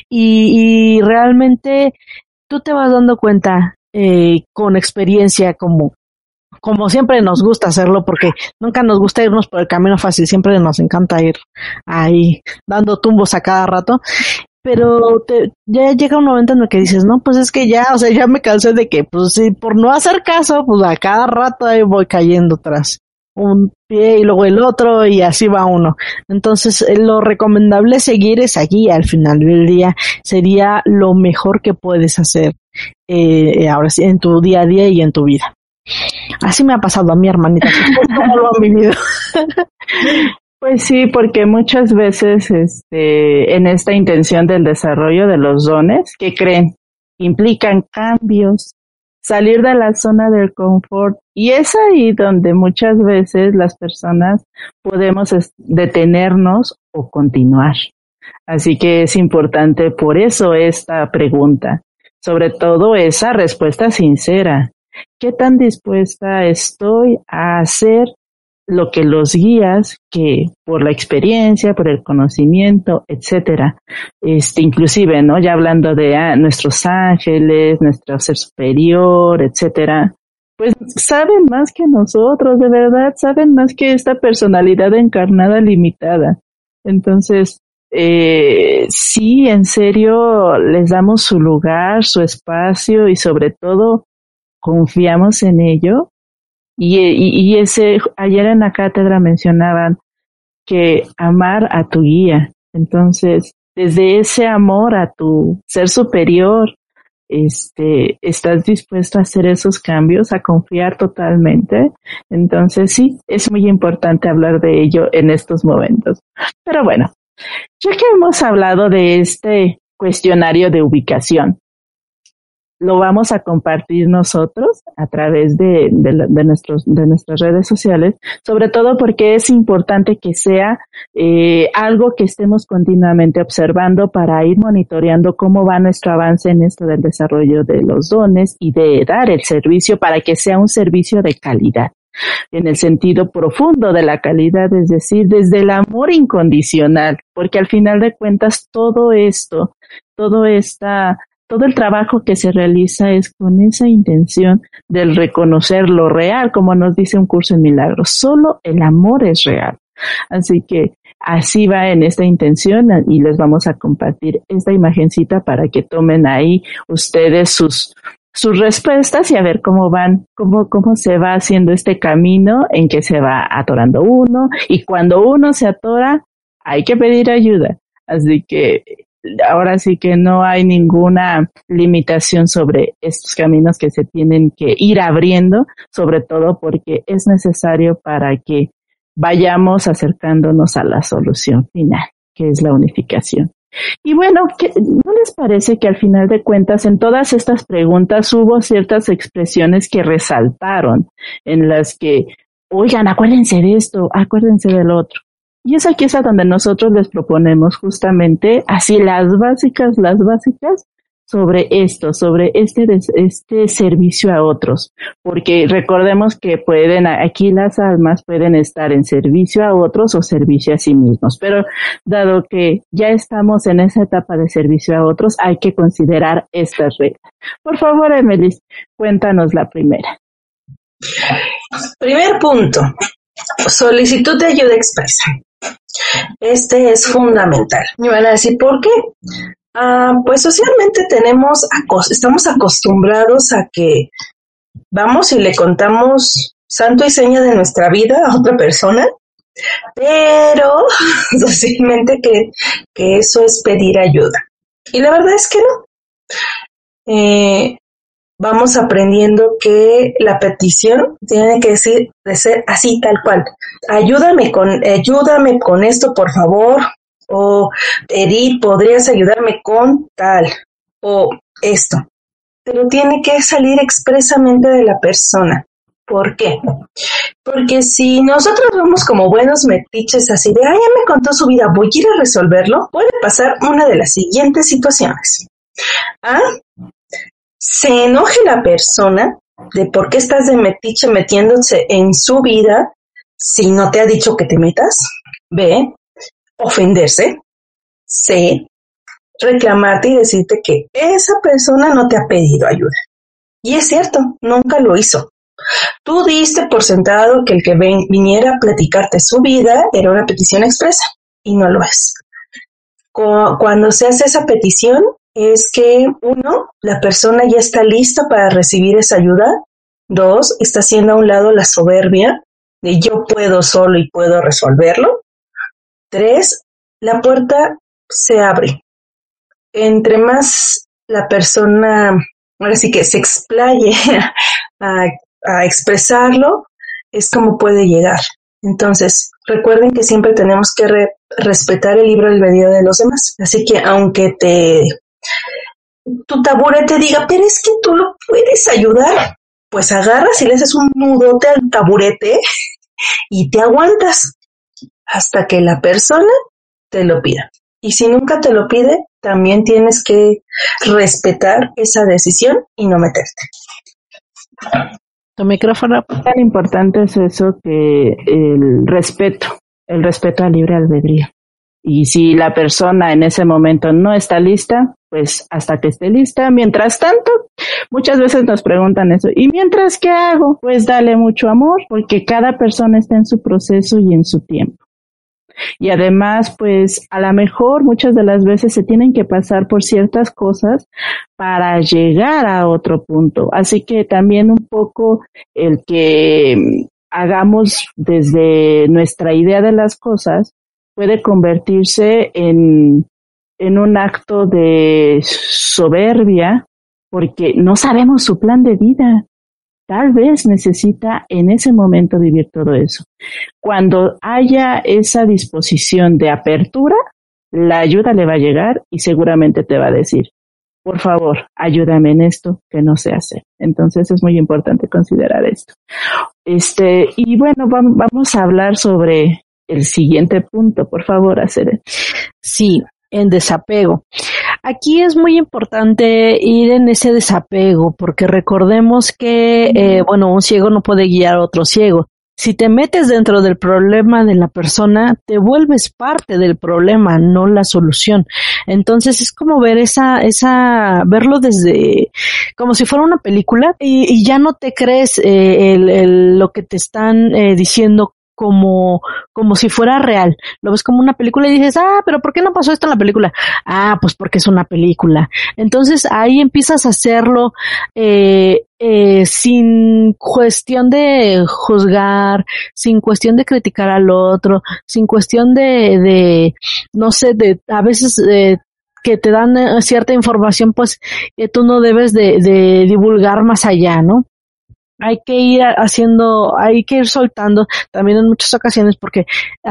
S3: Y, y realmente tú te vas dando cuenta eh, con experiencia como como siempre nos gusta hacerlo porque nunca nos gusta irnos por el camino fácil, siempre nos encanta ir ahí dando tumbos a cada rato. Pero te, ya llega un momento en el que dices, no, pues es que ya, o sea, ya me cansé de que, pues sí, por no hacer caso, pues a cada rato ahí voy cayendo tras un pie y luego el otro y así va uno. Entonces, lo recomendable es seguir esa guía al final del día, sería lo mejor que puedes hacer, eh, ahora sí, en tu día a día y en tu vida. Así me ha pasado a mi hermanita, ¿cómo lo han vivido?
S1: Pues sí, porque muchas veces este, en esta intención del desarrollo de los dones, ¿qué creen? Implican cambios, salir de la zona del confort. Y es ahí donde muchas veces las personas podemos detenernos o continuar. Así que es importante por eso esta pregunta, sobre todo esa respuesta sincera. ¿Qué tan dispuesta estoy a hacer lo que los guías, que por la experiencia, por el conocimiento, etcétera, este, inclusive, ¿no? Ya hablando de ah, nuestros ángeles, nuestro ser superior, etcétera, pues saben más que nosotros, de verdad, saben más que esta personalidad encarnada limitada. Entonces, eh, sí, en serio, les damos su lugar, su espacio y sobre todo confiamos en ello. Y, y, y ese, ayer en la cátedra mencionaban que amar a tu guía. Entonces, desde ese amor a tu ser superior, este, estás dispuesto a hacer esos cambios, a confiar totalmente. Entonces, sí, es muy importante hablar de ello en estos momentos. Pero bueno, ya que hemos hablado de este cuestionario de ubicación, lo vamos a compartir nosotros a través de, de, de, nuestros, de nuestras redes sociales, sobre todo porque es importante que sea eh, algo que estemos continuamente observando para ir monitoreando cómo va nuestro avance en esto del desarrollo de los dones y de dar el servicio para que sea un servicio de calidad, en el sentido profundo de la calidad, es decir, desde el amor incondicional, porque al final de cuentas todo esto, todo esta todo el trabajo que se realiza es con esa intención del reconocer lo real, como nos dice un curso en milagros. Solo el amor es real. Así que así va en esta intención y les vamos a compartir esta imagencita para que tomen ahí ustedes sus sus respuestas y a ver cómo van, cómo, cómo se va haciendo este camino en que se va atorando uno, y cuando uno se atora hay que pedir ayuda. Así que ahora sí que no hay ninguna limitación sobre estos caminos que se tienen que ir abriendo, sobre todo porque es necesario para que vayamos acercándonos a la solución final, que es la unificación. Y bueno, ¿qué, ¿no les parece que al final de cuentas en todas estas preguntas hubo ciertas expresiones que resaltaron, en las que, oigan, acuérdense de esto, acuérdense del otro? Y es aquí es a donde nosotros les proponemos justamente así las básicas, las básicas sobre esto, sobre este, este servicio a otros, porque recordemos que pueden, aquí las almas pueden estar en servicio a otros o servicio a sí mismos, pero dado que ya estamos en esa etapa de servicio a otros, hay que considerar estas reglas. Por favor, Emelis, cuéntanos la primera.
S2: Primer punto, solicitud de ayuda expresa. Este es fundamental. Me van a decir, ¿por qué? Ah, pues socialmente tenemos, estamos acostumbrados a que vamos y le contamos santo y seña de nuestra vida a otra persona, pero socialmente que, que eso es pedir ayuda. Y la verdad es que no. Eh, vamos aprendiendo que la petición tiene que decir, de ser así tal cual. Ayúdame con, ayúdame con esto, por favor. O, Edith, ¿podrías ayudarme con tal? O esto. Pero tiene que salir expresamente de la persona. ¿Por qué? Porque si nosotros vamos como buenos metiches así de, ah, ya me contó su vida, voy a ir a resolverlo, puede pasar una de las siguientes situaciones. A, se enoje la persona de por qué estás de metiche metiéndose en su vida si no te ha dicho que te metas. B, ofenderse. C, reclamarte y decirte que esa persona no te ha pedido ayuda. Y es cierto, nunca lo hizo. Tú diste por sentado que el que ven, viniera a platicarte su vida era una petición expresa, y no lo es. Cuando se hace esa petición, es que, uno, la persona ya está lista para recibir esa ayuda. Dos, está haciendo a un lado la soberbia de yo puedo solo y puedo resolverlo. Tres, la puerta se abre. Entre más la persona, ahora sí que se explaye a, a expresarlo, es como puede llegar. Entonces, recuerden que siempre tenemos que re- respetar el libre albedrío de los demás. Así que aunque te tu taburete diga, pero es que tú lo puedes ayudar, pues agarras y le haces un nudote al taburete y te aguantas hasta que la persona te lo pida. Y si nunca te lo pide, también tienes que respetar esa decisión y no meterte.
S3: Tu micrófono.
S1: Tan importante es eso, que el respeto, el respeto al libre albedrío. Y si la persona en ese momento no está lista, pues hasta que esté lista. Mientras tanto, muchas veces nos preguntan eso. ¿Y mientras qué hago? Pues dale mucho amor, porque cada persona está en su proceso y en su tiempo. Y además, pues a lo mejor muchas de las veces se tienen que pasar por ciertas cosas para llegar a otro punto. Así que también un poco el que hagamos desde nuestra idea de las cosas puede convertirse en, en un acto de soberbia, porque no sabemos su plan de vida. Tal vez necesita en ese momento vivir todo eso. Cuando haya esa disposición de apertura, la ayuda le va a llegar y seguramente te va a decir, por favor, ayúdame en esto que no sé hacer. Entonces es muy importante considerar esto. Este, y bueno, vamos a hablar sobre el siguiente punto, por favor, hacer.
S3: Sí, en desapego. Aquí es muy importante ir en ese desapego, porque recordemos que, eh, bueno, un ciego no puede guiar a otro ciego. Si te metes dentro del problema de la persona, te vuelves parte del problema, no la solución. Entonces es como ver esa, esa, verlo desde, como si fuera una película y, y ya no te crees eh, el, el, lo que te están eh, diciendo como, como si fuera real. Lo ves como una película y dices, ah, pero ¿por qué no pasó esto en la película? Ah, pues porque es una película. Entonces ahí empiezas a hacerlo eh, eh, sin cuestión de juzgar, sin cuestión de criticar al otro, sin cuestión de, de no sé, de a veces eh, que te dan cierta información, pues que tú no debes de, de divulgar más allá, ¿no? Hay que ir haciendo, hay que ir soltando también en muchas ocasiones porque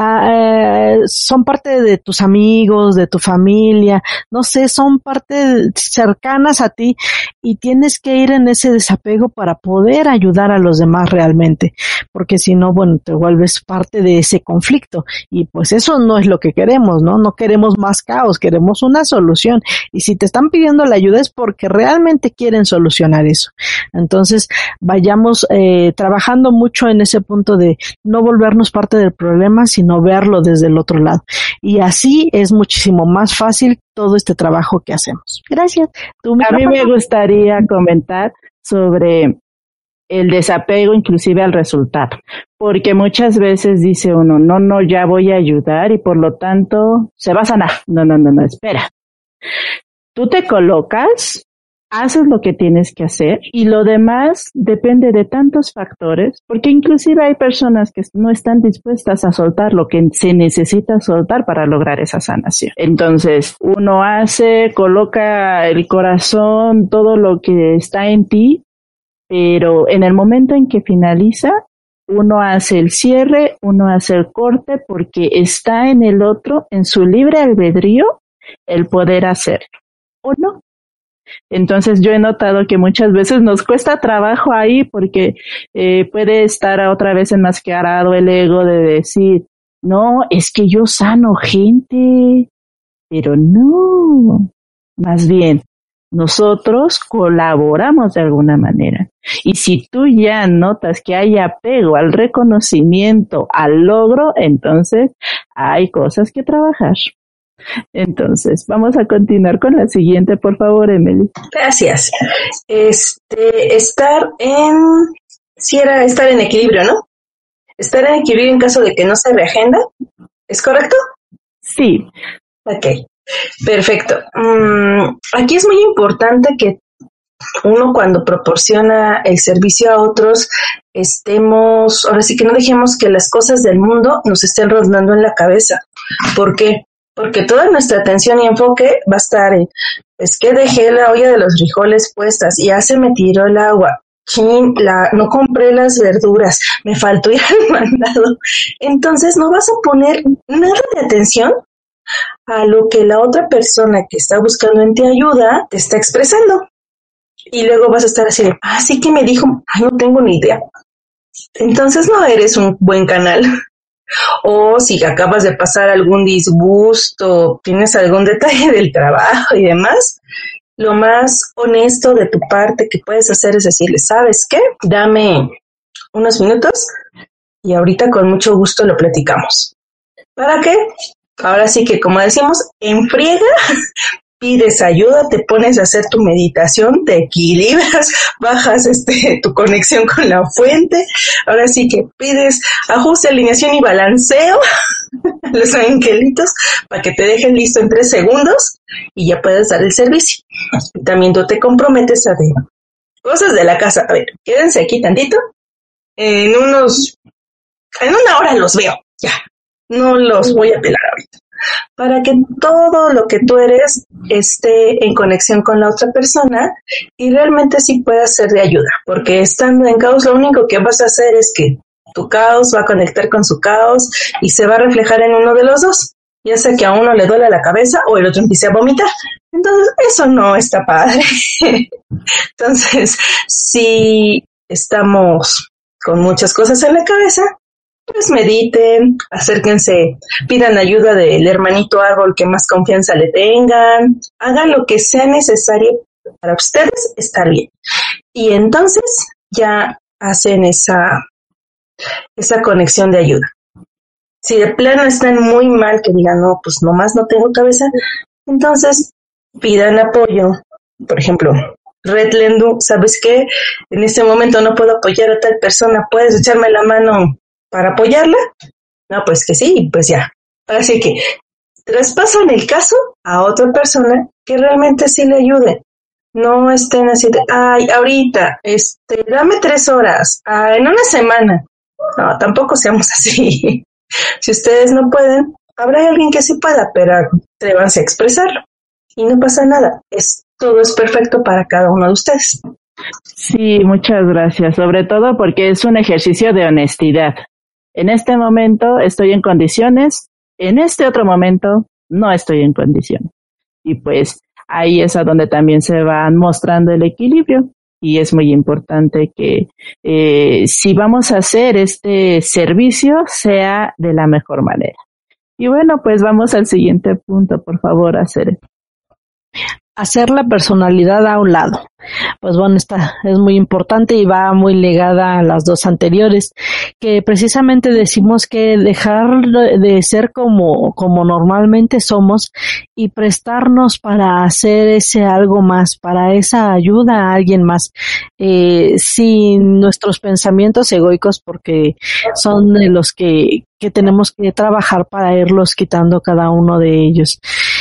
S3: uh, son parte de tus amigos, de tu familia, no sé, son parte cercanas a ti y tienes que ir en ese desapego para poder ayudar a los demás realmente, porque si no, bueno, te vuelves parte de ese conflicto y pues eso no es lo que queremos, ¿no? No queremos más caos, queremos una solución y si te están pidiendo la ayuda es porque realmente quieren solucionar eso. Entonces, vayamos Eh, trabajando mucho en ese punto de no volvernos parte del problema, sino verlo desde el otro lado. Y así es muchísimo más fácil todo este trabajo que hacemos. Gracias.
S1: ¿Tú, a mí me gustaría comentar sobre el desapego inclusive al resultado, porque muchas veces dice uno, no, no, ya voy a ayudar y por lo tanto se va a sanar. No, no, no, no, espera. Tú te colocas, haces lo que tienes que hacer y lo demás depende de tantos factores, porque inclusive hay personas que no están dispuestas a soltar lo que se necesita soltar para lograr esa sanación. Entonces, uno hace, coloca el corazón, todo lo que está en ti, pero en el momento en que finaliza, uno hace el cierre, uno hace el corte, porque está en el otro, en su libre albedrío, el poder hacerlo, ¿o no? Entonces yo he notado que muchas veces nos cuesta trabajo ahí porque eh, puede estar otra vez enmascarado el ego de decir, no, es que yo sano gente, pero no, más bien nosotros colaboramos de alguna manera. Y si tú ya notas que hay apego al reconocimiento, al logro, entonces hay cosas que trabajar. Entonces, vamos a continuar con la siguiente, por favor, Emily.
S2: Gracias. Este, estar en, si era estar en equilibrio, ¿no? Estar en equilibrio en caso de que no se reagenda, ¿es correcto?
S1: Sí.
S2: Ok, perfecto. Um, aquí es muy importante que uno cuando proporciona el servicio a otros, estemos, ahora sí que no dejemos que las cosas del mundo nos estén rondando en la cabeza. ¿Por qué? Porque toda nuestra atención y enfoque va a estar en, es que dejé la olla de los frijoles puestas, ya se me tiró el agua, chin, la, no compré las verduras, me faltó ir al mandado. Entonces no vas a poner nada de atención a lo que la otra persona que está buscando en ti ayuda te está expresando. Y luego vas a estar así de, ah, sí que me dijo, ay, no tengo ni idea. Entonces no eres un buen canal. O si acabas de pasar algún disgusto, tienes algún detalle del trabajo y demás, lo más honesto de tu parte que puedes hacer es decirle, ¿sabes qué? Dame unos minutos y ahorita con mucho gusto lo platicamos. ¿Para qué? Ahora sí que, como decimos, en friega, pides ayuda, te pones a hacer tu meditación, te equilibras, bajas este tu conexión con la fuente, ahora sí que pides ajuste, alineación y balanceo a los angelitos para que te dejen listo en tres segundos y ya puedes dar el servicio. Y también tú te comprometes a de cosas de la casa. A ver, quédense aquí tantito, en unos, en una hora los veo, ya, no los voy a pelar ahorita. Para que todo lo que tú eres esté en conexión con la otra persona y realmente sí pueda ser de ayuda, porque estando en caos lo único que vas a hacer es que tu caos va a conectar con su caos y se va a reflejar en uno de los dos, ya sea que a uno le duele la cabeza o el otro empiece a vomitar. Entonces eso no está padre. Entonces, si estamos con muchas cosas en la cabeza, pues mediten, acérquense, pidan ayuda del hermanito árbol que más confianza le tengan, hagan lo que sea necesario para ustedes estar bien. Y entonces ya hacen esa, esa conexión de ayuda. Si de plano están muy mal, que digan, no, pues nomás no tengo cabeza, entonces pidan apoyo. Por ejemplo, Red Lendu, ¿sabes qué? En este momento no puedo apoyar a tal persona, ¿puedes echarme la mano para apoyarla? No, pues que sí, pues ya. Así que traspasan el caso a otra persona que realmente sí le ayude. No estén así de, ay, ahorita, este, dame tres horas, ah, en una semana. No, tampoco seamos así. Si ustedes no pueden, habrá alguien que sí pueda, pero atrévanse a expresarlo. Y no pasa nada. Es, todo es perfecto para cada uno de ustedes.
S1: Sí, muchas gracias. Sobre todo porque es un ejercicio de honestidad. En este momento estoy en condiciones, en este otro momento no estoy en condiciones. Y pues ahí es a donde también se van mostrando el equilibrio. Y es muy importante que eh, si vamos a hacer este servicio sea de la mejor manera. Y bueno, pues vamos al siguiente punto, por favor, hacer.
S3: Hacer la personalidad a un lado. Pues bueno, esta es muy importante y va muy ligada a las dos anteriores, que precisamente decimos que dejar de ser como, como normalmente somos y prestarnos para hacer ese algo más, para esa ayuda a alguien más, eh, sin nuestros pensamientos egoicos, porque son de los que, que tenemos que trabajar para irlos quitando cada uno de ellos.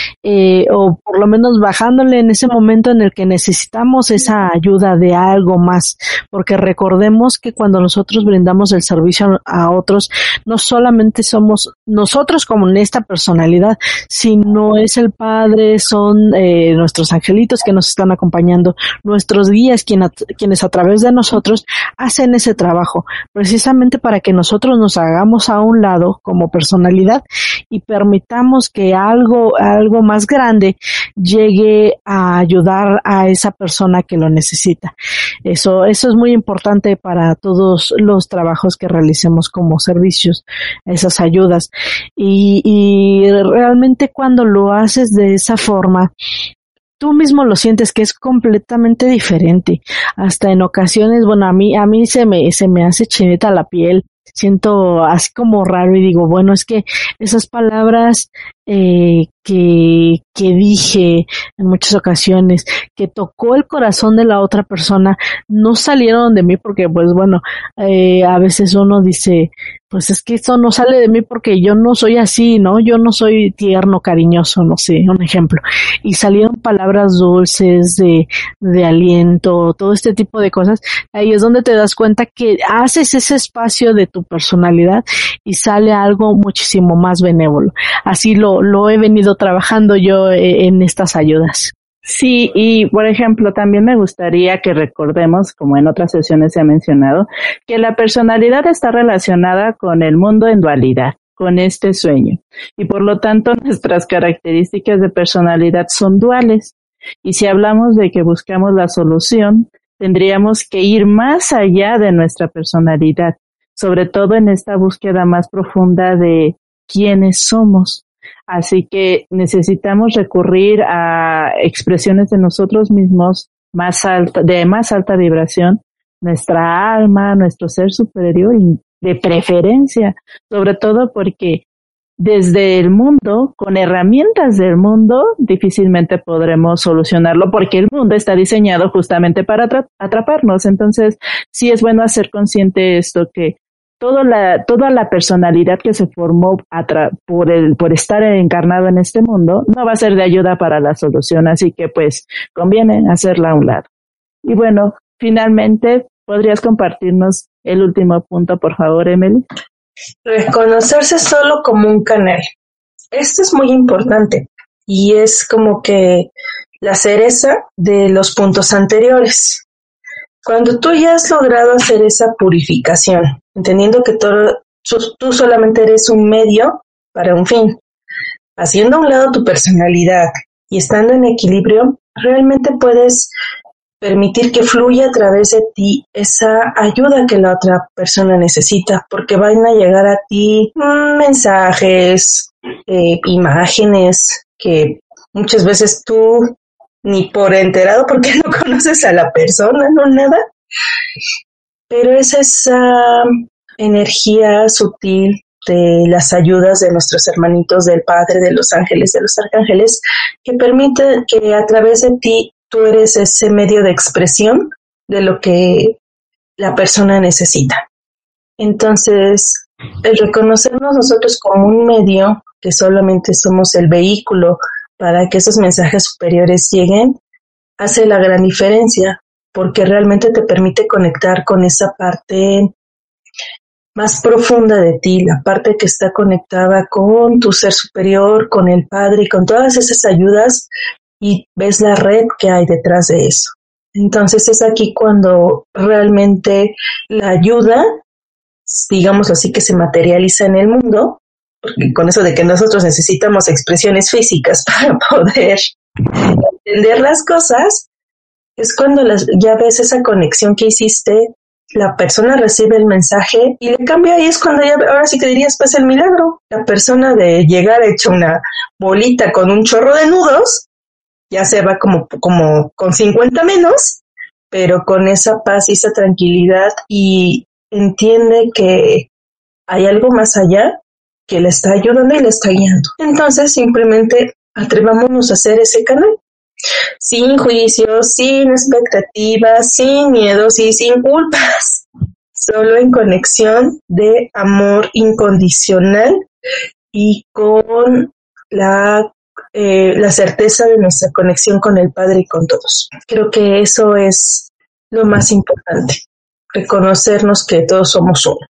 S3: Eh, o por lo menos bajándole en ese momento en el que necesitamos esa ayuda de algo más, porque recordemos que cuando nosotros brindamos el servicio a otros, no solamente somos nosotros como en esta personalidad, sino es el Padre, son eh, nuestros angelitos que nos están acompañando, nuestros guías quien a, quienes a través de nosotros hacen ese trabajo, precisamente para que nosotros nos hagamos a un lado como personalidad y permitamos que algo, algo más grande llegue a ayudar a esa persona que lo necesita. Eso, eso es muy importante para todos los trabajos que realicemos como servicios, esas ayudas. Y, y realmente cuando lo haces de esa forma, tú mismo lo sientes que es completamente diferente. Hasta en ocasiones, bueno, a mí, a mí se me, se me hace chinita la piel. Siento así como raro y digo, bueno, es que esas palabras eh, que, que dije en muchas ocasiones, que tocó el corazón de la otra persona, no salieron de mí porque, pues bueno, eh, a veces uno dice, pues es que esto no sale de mí porque yo no soy así, ¿no? Yo no soy tierno, cariñoso, no sé, un ejemplo. Y salieron palabras dulces de, de aliento, todo este tipo de cosas. Ahí es donde te das cuenta que haces ese espacio de tu personalidad y sale algo muchísimo más benévolo. Así lo, lo he venido trabajando yo en estas ayudas.
S1: Sí, y por ejemplo, también me gustaría que recordemos, como en otras sesiones se ha mencionado, que la personalidad está relacionada con el mundo en dualidad, con este sueño. Y por lo tanto, nuestras características de personalidad son duales. Y si hablamos de que buscamos la solución, tendríamos que ir más allá de nuestra personalidad, sobre todo en esta búsqueda más profunda de quiénes somos. Así que necesitamos recurrir a expresiones de nosotros mismos más alta, de más alta vibración, nuestra alma, nuestro ser superior y de preferencia, sobre todo porque desde el mundo, con herramientas del mundo, difícilmente podremos solucionarlo porque el mundo está diseñado justamente para atra- atraparnos. Entonces, sí es bueno hacer consciente esto, que Toda la, toda la personalidad que se formó atra- por el, por estar encarnado en este mundo no va a ser de ayuda para la solución, así que pues conviene hacerla a un lado. Y bueno, finalmente, ¿podrías compartirnos el último punto, por favor, Emily?
S2: Reconocerse solo como un canal. Esto es muy importante y es como que la cereza de los puntos anteriores. Cuando tú ya has logrado hacer esa purificación, entendiendo que todo, tú solamente eres un medio para un fin, haciendo a un lado tu personalidad y estando en equilibrio, realmente puedes permitir que fluya a través de ti esa ayuda que la otra persona necesita, porque van a llegar a ti mmm, mensajes, eh, imágenes que muchas veces tú ni por enterado porque no conoces a la persona, no nada, pero es esa energía sutil de las ayudas de nuestros hermanitos del Padre, de los ángeles, de los arcángeles, que permite que a través de ti tú eres ese medio de expresión de lo que la persona necesita. Entonces, el reconocernos nosotros como un medio, que solamente somos el vehículo para que esos mensajes superiores lleguen, hace la gran diferencia, porque realmente te permite conectar con esa parte más profunda de ti, la parte que está conectada con tu ser superior, con el Padre y con todas esas ayudas, y ves la red que hay detrás de eso. Entonces es aquí cuando realmente la ayuda, digamos así, que se materializa en el mundo, porque con eso de que nosotros necesitamos expresiones físicas para poder entender las cosas, es cuando las, ya ves esa conexión que hiciste, la persona recibe el mensaje y le cambia, y es cuando ya, ahora sí que dirías, pues el milagro. La persona de llegar hecha una bolita con un chorro de nudos, ya se va como, como con cincuenta menos, pero con esa paz y esa tranquilidad, y entiende que hay algo más allá que le está ayudando y le está guiando. Entonces simplemente atrevámonos a hacer ese canal, sin juicios, sin expectativas, sin miedos y sin culpas, solo en conexión de amor incondicional y con la, eh, la certeza de nuestra conexión con el Padre y con todos. Creo que eso es lo más importante, reconocernos que todos somos uno.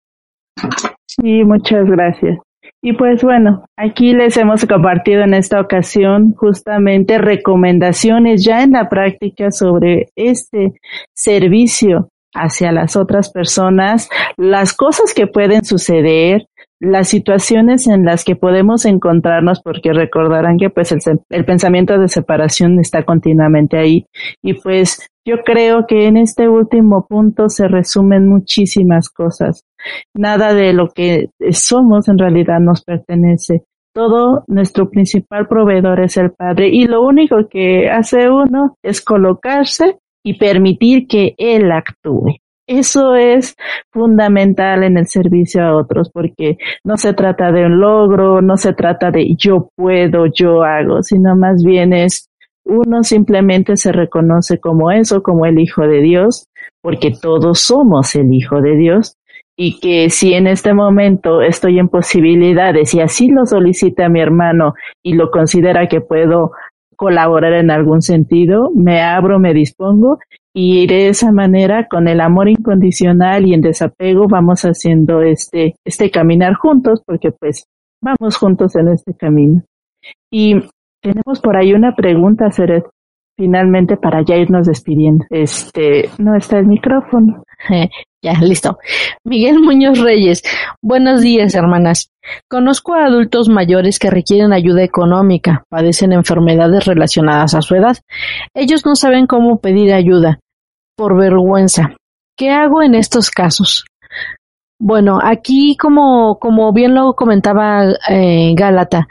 S1: Sí, muchas gracias. Y pues bueno, aquí les hemos compartido en esta ocasión justamente recomendaciones ya en la práctica sobre este servicio hacia las otras personas, las cosas que pueden suceder, las situaciones en las que podemos encontrarnos, porque recordarán que pues el, el pensamiento de separación está continuamente ahí, y pues yo creo que en este último punto se resumen muchísimas cosas. Nada de lo que somos en realidad nos pertenece. Todo, nuestro principal proveedor es el Padre, y lo único que hace uno es colocarse y permitir que Él actúe. Eso es fundamental en el servicio a otros, porque no se trata de un logro, no se trata de yo puedo, yo hago, sino más bien es uno simplemente se reconoce como eso, como el Hijo de Dios, porque todos somos el Hijo de Dios, y que si en este momento estoy en posibilidades y así lo solicita mi hermano y lo considera que puedo colaborar en algún sentido, me abro, me dispongo, y de esa manera, con el amor incondicional y en desapego, vamos haciendo este, este caminar juntos, porque pues vamos juntos en este camino. Y tenemos por ahí una pregunta, Seret, finalmente, para ya irnos despidiendo. Este, no está el micrófono.
S3: Eh, ya, listo. Miguel Muñoz Reyes. Buenos días, hermanas. Conozco a adultos mayores que requieren ayuda económica, padecen enfermedades relacionadas a su edad. Ellos no saben cómo pedir ayuda, por vergüenza. ¿Qué hago en estos casos? Bueno, aquí, como, como bien lo comentaba eh, Gálata,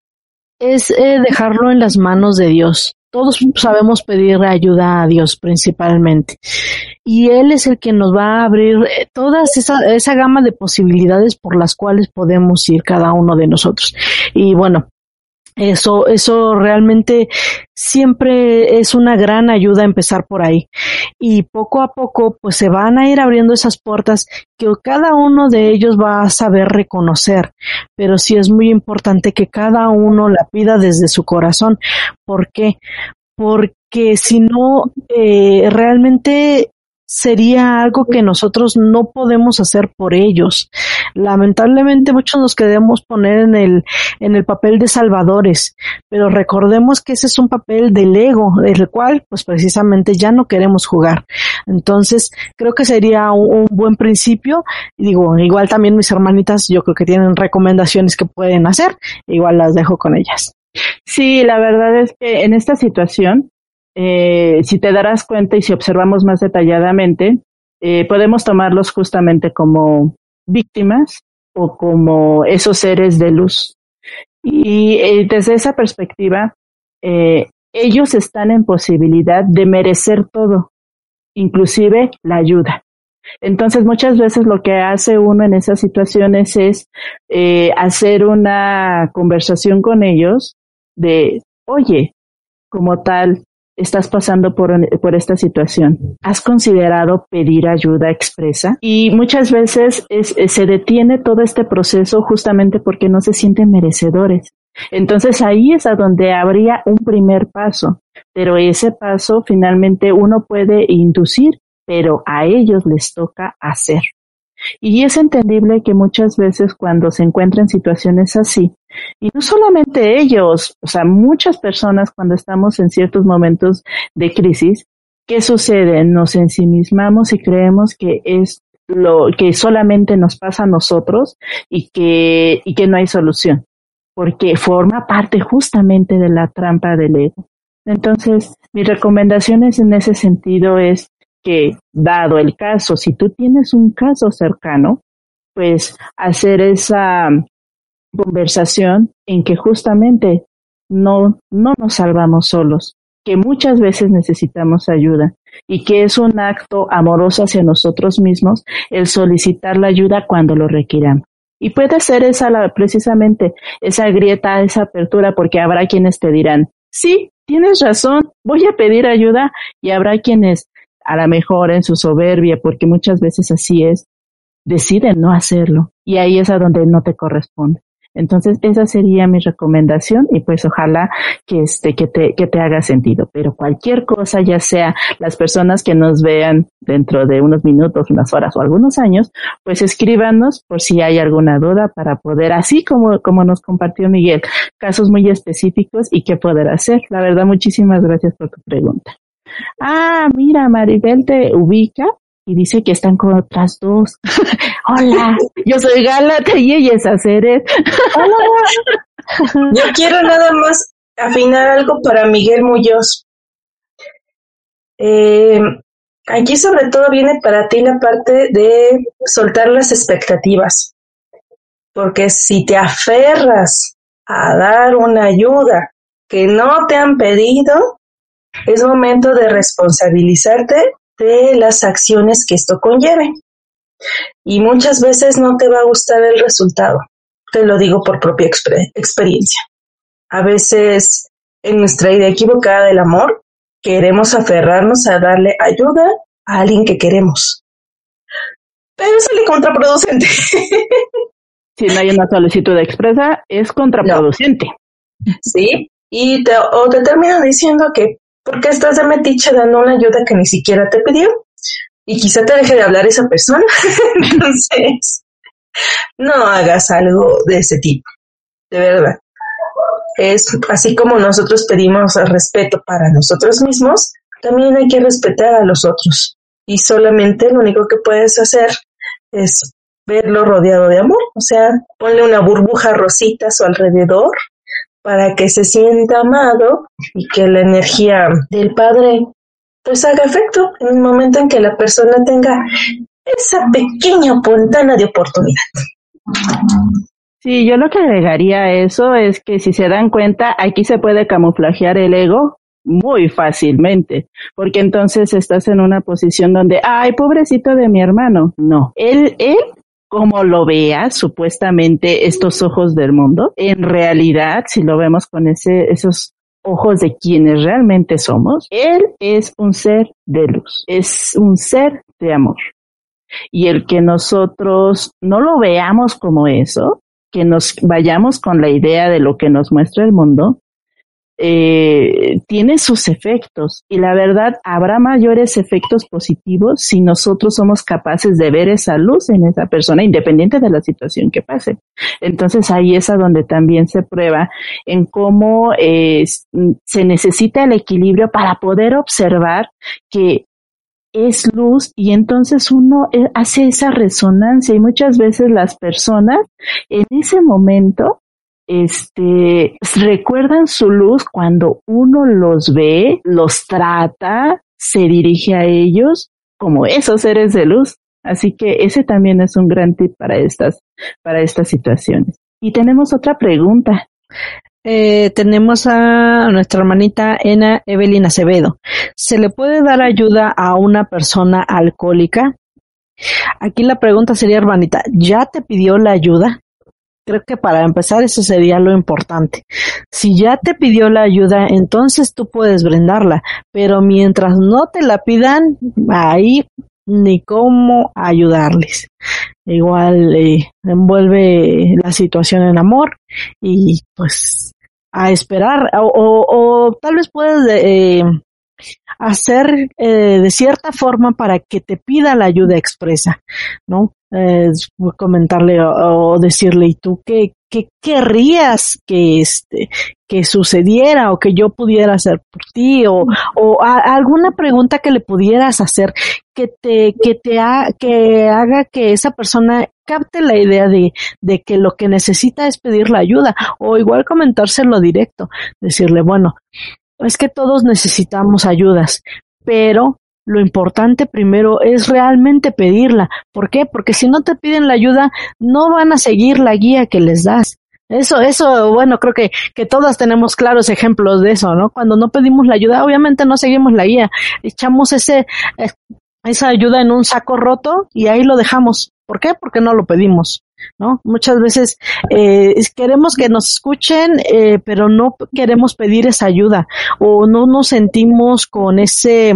S3: es eh, dejarlo en las manos de Dios. Todos sabemos pedir ayuda a Dios principalmente, y Él es el que nos va a abrir toda esa, esa gama de posibilidades por las cuales podemos ir cada uno de nosotros. Y bueno, eso, eso realmente siempre es una gran ayuda empezar por ahí, y poco a poco pues se van a ir abriendo esas puertas que cada uno de ellos va a saber reconocer, pero sí es muy importante que cada uno la pida desde su corazón. ¿Por qué? Porque si no, eh, realmente sería algo que nosotros no podemos hacer por ellos. Lamentablemente muchos nos queremos poner en el en el papel de salvadores, pero recordemos que ese es un papel del ego, del cual pues precisamente ya no queremos jugar. Entonces creo que sería un, un buen principio. Digo, igual también mis hermanitas yo creo que tienen recomendaciones que pueden hacer, igual las dejo con ellas.
S1: Sí, la verdad es que en esta situación, eh, si te darás cuenta y si observamos más detalladamente, eh, podemos tomarlos justamente como víctimas o como esos seres de luz. Y eh, desde esa perspectiva, eh, ellos están en posibilidad de merecer todo, inclusive la ayuda. Entonces, muchas veces lo que hace uno en esas situaciones es eh, hacer una conversación con ellos de, oye, como tal, estás pasando por, por esta situación. ¿Has considerado pedir ayuda expresa? Y muchas veces es, es, se detiene todo este proceso justamente porque no se sienten merecedores. Entonces ahí es a donde habría un primer paso, pero ese paso finalmente uno puede inducir, pero a ellos les toca hacer. Y es entendible que muchas veces cuando se encuentran situaciones así, y no solamente ellos, o sea, muchas personas cuando estamos en ciertos momentos de crisis, ¿qué sucede? Nos ensimismamos y creemos que es lo que solamente nos pasa a nosotros y que, y que no hay solución, porque forma parte justamente de la trampa del ego. Entonces, mis recomendaciones en ese sentido es que, dado el caso, si tú tienes un caso cercano, pues hacer esa conversación en que justamente no, no nos salvamos solos, que muchas veces necesitamos ayuda y que es un acto amoroso hacia nosotros mismos el solicitar la ayuda cuando lo requiramos. Y puede ser esa la, precisamente esa grieta, esa apertura, porque habrá quienes te dirán, sí, tienes razón, voy a pedir ayuda, y habrá quienes a lo mejor en su soberbia, porque muchas veces así es, deciden no hacerlo, y ahí es a donde no te corresponde. Entonces esa sería mi recomendación, y pues ojalá que este que te que te haga sentido. Pero cualquier cosa, ya sea las personas que nos vean dentro de unos minutos, unas horas o algunos años, pues escríbanos por si hay alguna duda para poder, así como como nos compartió Miguel, casos muy específicos y qué poder hacer. La verdad, muchísimas gracias por tu pregunta. Ah, mira, Maribel te ubica y dice que están con otras dos. Hola, yo soy Gálata y ella es Aceret.
S2: Hola. Yo quiero nada más afinar algo para Miguel Muñoz. Eh, aquí sobre todo viene para ti la parte de soltar las expectativas, porque si te aferras a dar una ayuda que no te han pedido, es momento de responsabilizarte de las acciones que esto conlleve. Y muchas veces no te va a gustar el resultado. Te lo digo por propia exper- experiencia. A veces, en nuestra idea equivocada del amor, queremos aferrarnos a darle ayuda a alguien que queremos. Pero sale contraproducente.
S1: Si no hay una solicitud expresa, es contraproducente.
S2: No. Sí, y te, o te terminan diciendo que ¿por qué estás de metiche dando una ayuda que ni siquiera te pidió? Y quizá te deje de hablar esa persona. Entonces, no hagas algo de ese tipo, de verdad. Es así como nosotros pedimos respeto para nosotros mismos, también hay que respetar a los otros. Y solamente lo único que puedes hacer es verlo rodeado de amor. O sea, ponle una burbuja rosita a su alrededor para que se sienta amado y que la energía del Padre pues haga efecto en el momento en que la persona tenga esa pequeña ventana de oportunidad.
S1: Sí, yo lo que agregaría a eso es que si se dan cuenta, aquí se puede camuflajear el ego muy fácilmente, porque entonces estás en una posición donde, ay, pobrecito de mi hermano. No, él, él, como lo veas, supuestamente estos ojos del mundo, en realidad, si lo vemos con ese, esos ojos de quienes realmente somos, él es un ser de luz, es un ser de amor. Y el que nosotros no lo veamos como eso, que nos vayamos con la idea de lo que nos muestra el mundo, eh, tiene sus efectos, y la verdad habrá mayores efectos positivos si nosotros somos capaces de ver esa luz en esa persona, independiente de la situación que pase. Entonces ahí es a donde también se prueba en cómo eh, se necesita el equilibrio para poder observar que es luz, y entonces uno hace esa resonancia, y muchas veces las personas en ese momento este recuerdan su luz cuando uno los ve, los trata, se dirige a ellos como esos seres de luz. Así que ese también es un gran tip para estas para estas situaciones. Y tenemos otra pregunta.
S3: Eh, tenemos a nuestra hermanita Ena Evelyn Acevedo. ¿Se le puede dar ayuda a una persona alcohólica? Aquí la pregunta sería, hermanita, ¿ya te pidió la ayuda? Creo que para empezar eso sería lo importante. Si ya te pidió la ayuda, entonces tú puedes brindarla, pero mientras no te la pidan, ahí ni cómo ayudarles. Igual eh, envuelve la situación en amor y pues a esperar o, o, o tal vez puedes eh, hacer eh, de cierta forma para que te pida la ayuda expresa, ¿no? Eh, comentarle o, o decirle, ¿y tú qué, qué querrías que este que sucediera o que yo pudiera hacer por ti o, o a, alguna pregunta que le pudieras hacer que te que te ha, que haga que esa persona capte la idea de de que lo que necesita es pedir la ayuda, o igual comentárselo directo, decirle, bueno, es que todos necesitamos ayudas, pero lo importante primero es realmente pedirla. ¿Por qué? Porque si no te piden la ayuda, no van a seguir la guía que les das. Eso, eso, bueno, creo que, que todas tenemos claros ejemplos de eso, ¿no? Cuando no pedimos la ayuda, obviamente no seguimos la guía. Echamos ese, eh, esa ayuda en un saco roto y ahí lo dejamos. ¿Por qué? Porque no lo pedimos, ¿no? Muchas veces eh, queremos que nos escuchen, eh, pero no queremos pedir esa ayuda o no nos sentimos con ese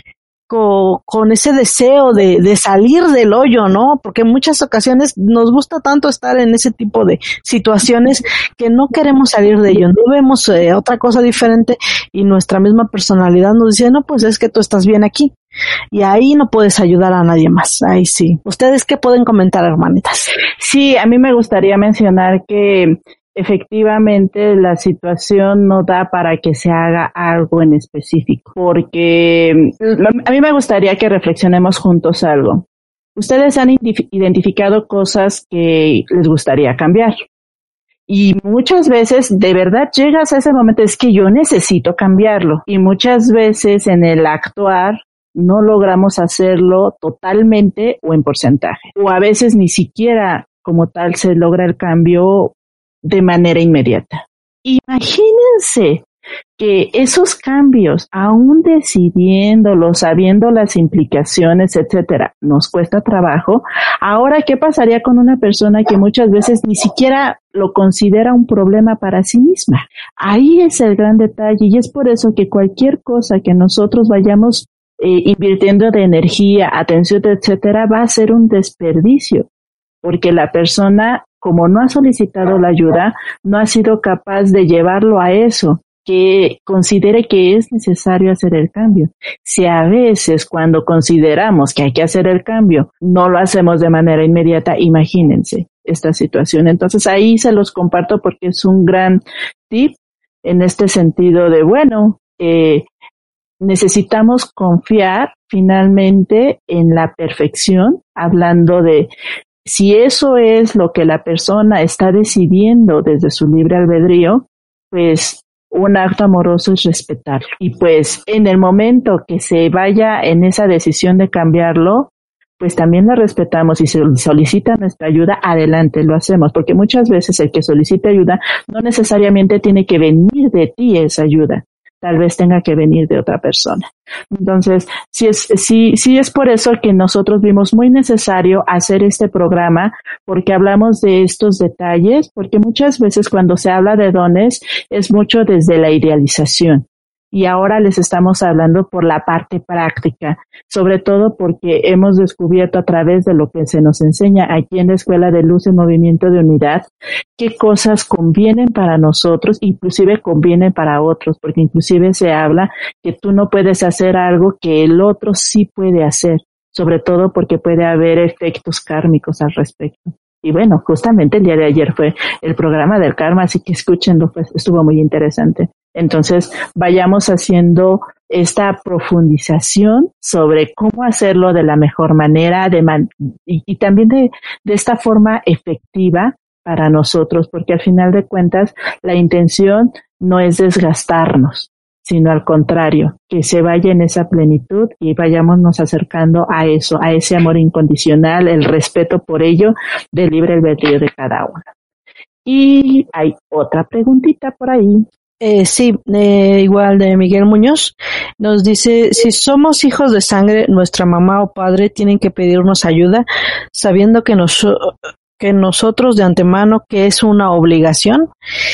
S3: con, con ese deseo de, de salir del hoyo, ¿no? Porque en muchas ocasiones nos gusta tanto estar en ese tipo de situaciones que no queremos salir de ello, no vemos eh, otra cosa diferente y nuestra misma personalidad nos dice, no, pues es que tú estás bien aquí. Y ahí no puedes ayudar a nadie más. Ahí sí. ¿Ustedes qué pueden comentar, hermanitas?
S1: Sí, a mí me gustaría mencionar que efectivamente la situación no da para que se haga algo en específico, porque a mí me gustaría que reflexionemos juntos algo. Ustedes han identificado cosas que les gustaría cambiar. Y muchas veces de verdad llegas a ese momento, es que yo necesito cambiarlo. Y muchas veces en el actuar no logramos hacerlo totalmente o en porcentaje. O a veces ni siquiera como tal se logra el cambio de manera inmediata. Imagínense que esos cambios, aún decidiéndolos, sabiendo las implicaciones, etcétera, nos cuesta trabajo. Ahora, ¿qué pasaría con una persona que muchas veces ni siquiera lo considera un problema para sí misma? Ahí es el gran detalle y es por eso que cualquier cosa que nosotros vayamos eh, invirtiendo de energía, atención, etcétera, va a ser un desperdicio, porque la persona, como no ha solicitado la ayuda, no ha sido capaz de llevarlo a eso, que considere que es necesario hacer el cambio. Si a veces cuando consideramos que hay que hacer el cambio, no lo hacemos de manera inmediata, imagínense esta situación. Entonces ahí se los comparto porque es un gran tip en este sentido de, bueno, eh, necesitamos confiar finalmente en la perfección, hablando de si eso es lo que la persona está decidiendo desde su libre albedrío, pues un acto amoroso es respetarlo. Y pues en el momento que se vaya en esa decisión de cambiarlo, pues también la respetamos y si solicita nuestra ayuda, adelante, lo hacemos. Porque muchas veces el que solicita ayuda no necesariamente tiene que venir de ti esa ayuda. Tal vez tenga que venir de otra persona. Entonces, sí es, sí, sí es por eso que nosotros vimos muy necesario hacer este programa, porque hablamos de estos detalles, porque muchas veces cuando se habla de dones es mucho desde la idealización. Y ahora les estamos hablando por la parte práctica, sobre todo porque hemos descubierto a través de lo que se nos enseña aquí en la Escuela de Luz en Movimiento de Unidad, qué cosas convienen para nosotros, inclusive convienen para otros, porque inclusive se habla que tú no puedes hacer algo que el otro sí puede hacer, sobre todo porque puede haber efectos kármicos al respecto. Y bueno, justamente el día de ayer fue el programa del karma, así que escúchenlo, pues estuvo muy interesante. Entonces, vayamos haciendo esta profundización sobre cómo hacerlo de la mejor manera de man- y, y también de, de esta forma efectiva para nosotros, porque al final de cuentas la intención no es desgastarnos, sino al contrario, que se vaya en esa plenitud y vayámonos acercando a eso, a ese amor incondicional, el respeto por ello del libre albedrío de cada uno. Y hay otra preguntita por ahí
S3: Eh, sí, eh, igual de Miguel Muñoz, nos dice, si somos hijos de sangre, nuestra mamá o padre tienen que pedirnos ayuda, sabiendo que, nos, que nosotros de antemano que es una obligación.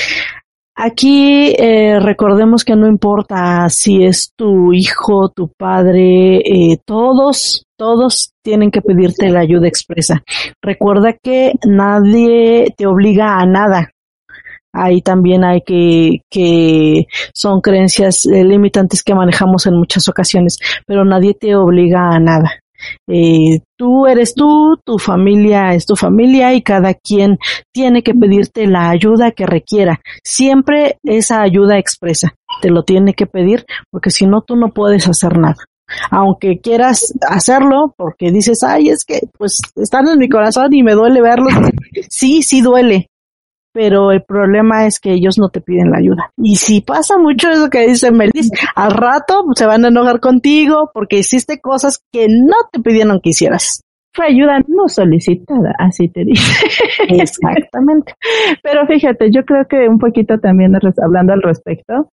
S3: Aquí eh, recordemos que no importa si es tu hijo, tu padre, eh, todos, todos tienen que pedirte la ayuda expresa. Recuerda que nadie te obliga a nada. Ahí también hay que, que son creencias eh, limitantes que manejamos en muchas ocasiones, pero nadie te obliga a nada. Eh, tú eres tú, tu familia es tu familia y cada quien tiene que pedirte la ayuda que requiera. Siempre esa ayuda expresa, te lo tiene que pedir porque si no tú no puedes hacer nada. Aunque quieras hacerlo porque dices, ay, es que pues están en mi corazón y me duele verlos. Sí, sí duele. Pero el problema es que ellos no te piden la ayuda. Y si pasa mucho eso que dice Melis, al rato se van a enojar contigo porque hiciste cosas que no te pidieron que hicieras.
S1: Fue ayuda no solicitada, así te dice.
S3: Exactamente.
S1: Pero fíjate, yo creo que un poquito también hablando al respecto,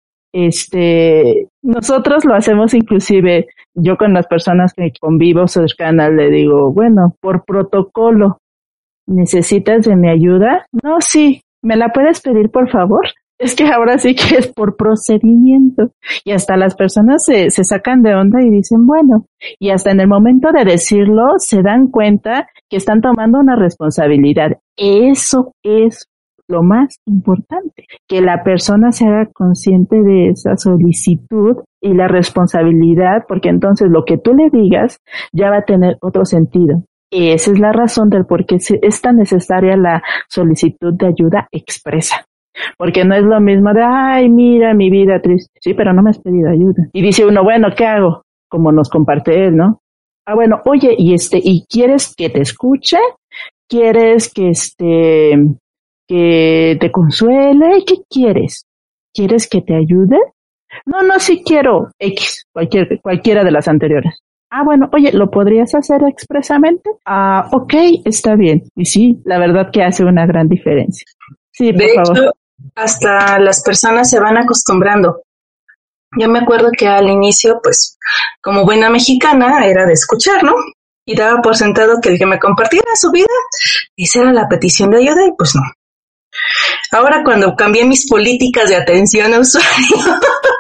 S1: este, nosotros lo hacemos inclusive, yo con las personas que convivo cercanas le digo, bueno, por protocolo, ¿necesitas de mi ayuda? No, sí. ¿Me la puedes pedir, por favor? Es que ahora sí que es por procedimiento. Y hasta las personas se, se sacan de onda y dicen, bueno, y hasta en el momento de decirlo se dan cuenta que están tomando una responsabilidad. Eso es lo más importante, que la persona se haga consciente de esa solicitud y la responsabilidad, porque entonces lo que tú le digas ya va a tener otro sentido. Esa es la razón del por qué es tan necesaria la solicitud de ayuda expresa. Porque no es lo mismo de, ay, mira mi vida triste. Sí, pero no me has pedido ayuda. Y dice uno, bueno, ¿qué hago? Como nos comparte él, ¿no? Ah, bueno, oye, y este, ¿y quieres que te escuche? ¿Quieres que este, que te consuele? ¿Qué quieres? ¿Quieres que te ayude? No, no, sí quiero X, cualquier, cualquiera de las anteriores. Ah, bueno, oye, ¿lo podrías hacer expresamente? Ah, ok, está bien. Y sí, la verdad que hace una gran diferencia. Sí, por
S2: de
S1: favor.
S2: hecho, hasta las personas se van acostumbrando. Yo me acuerdo que al inicio, pues, como buena mexicana, era de escuchar, ¿no? Y daba por sentado que el que me compartiera su vida, esa era la petición de ayuda, y pues no. Ahora, cuando cambié mis políticas de atención a usuarios,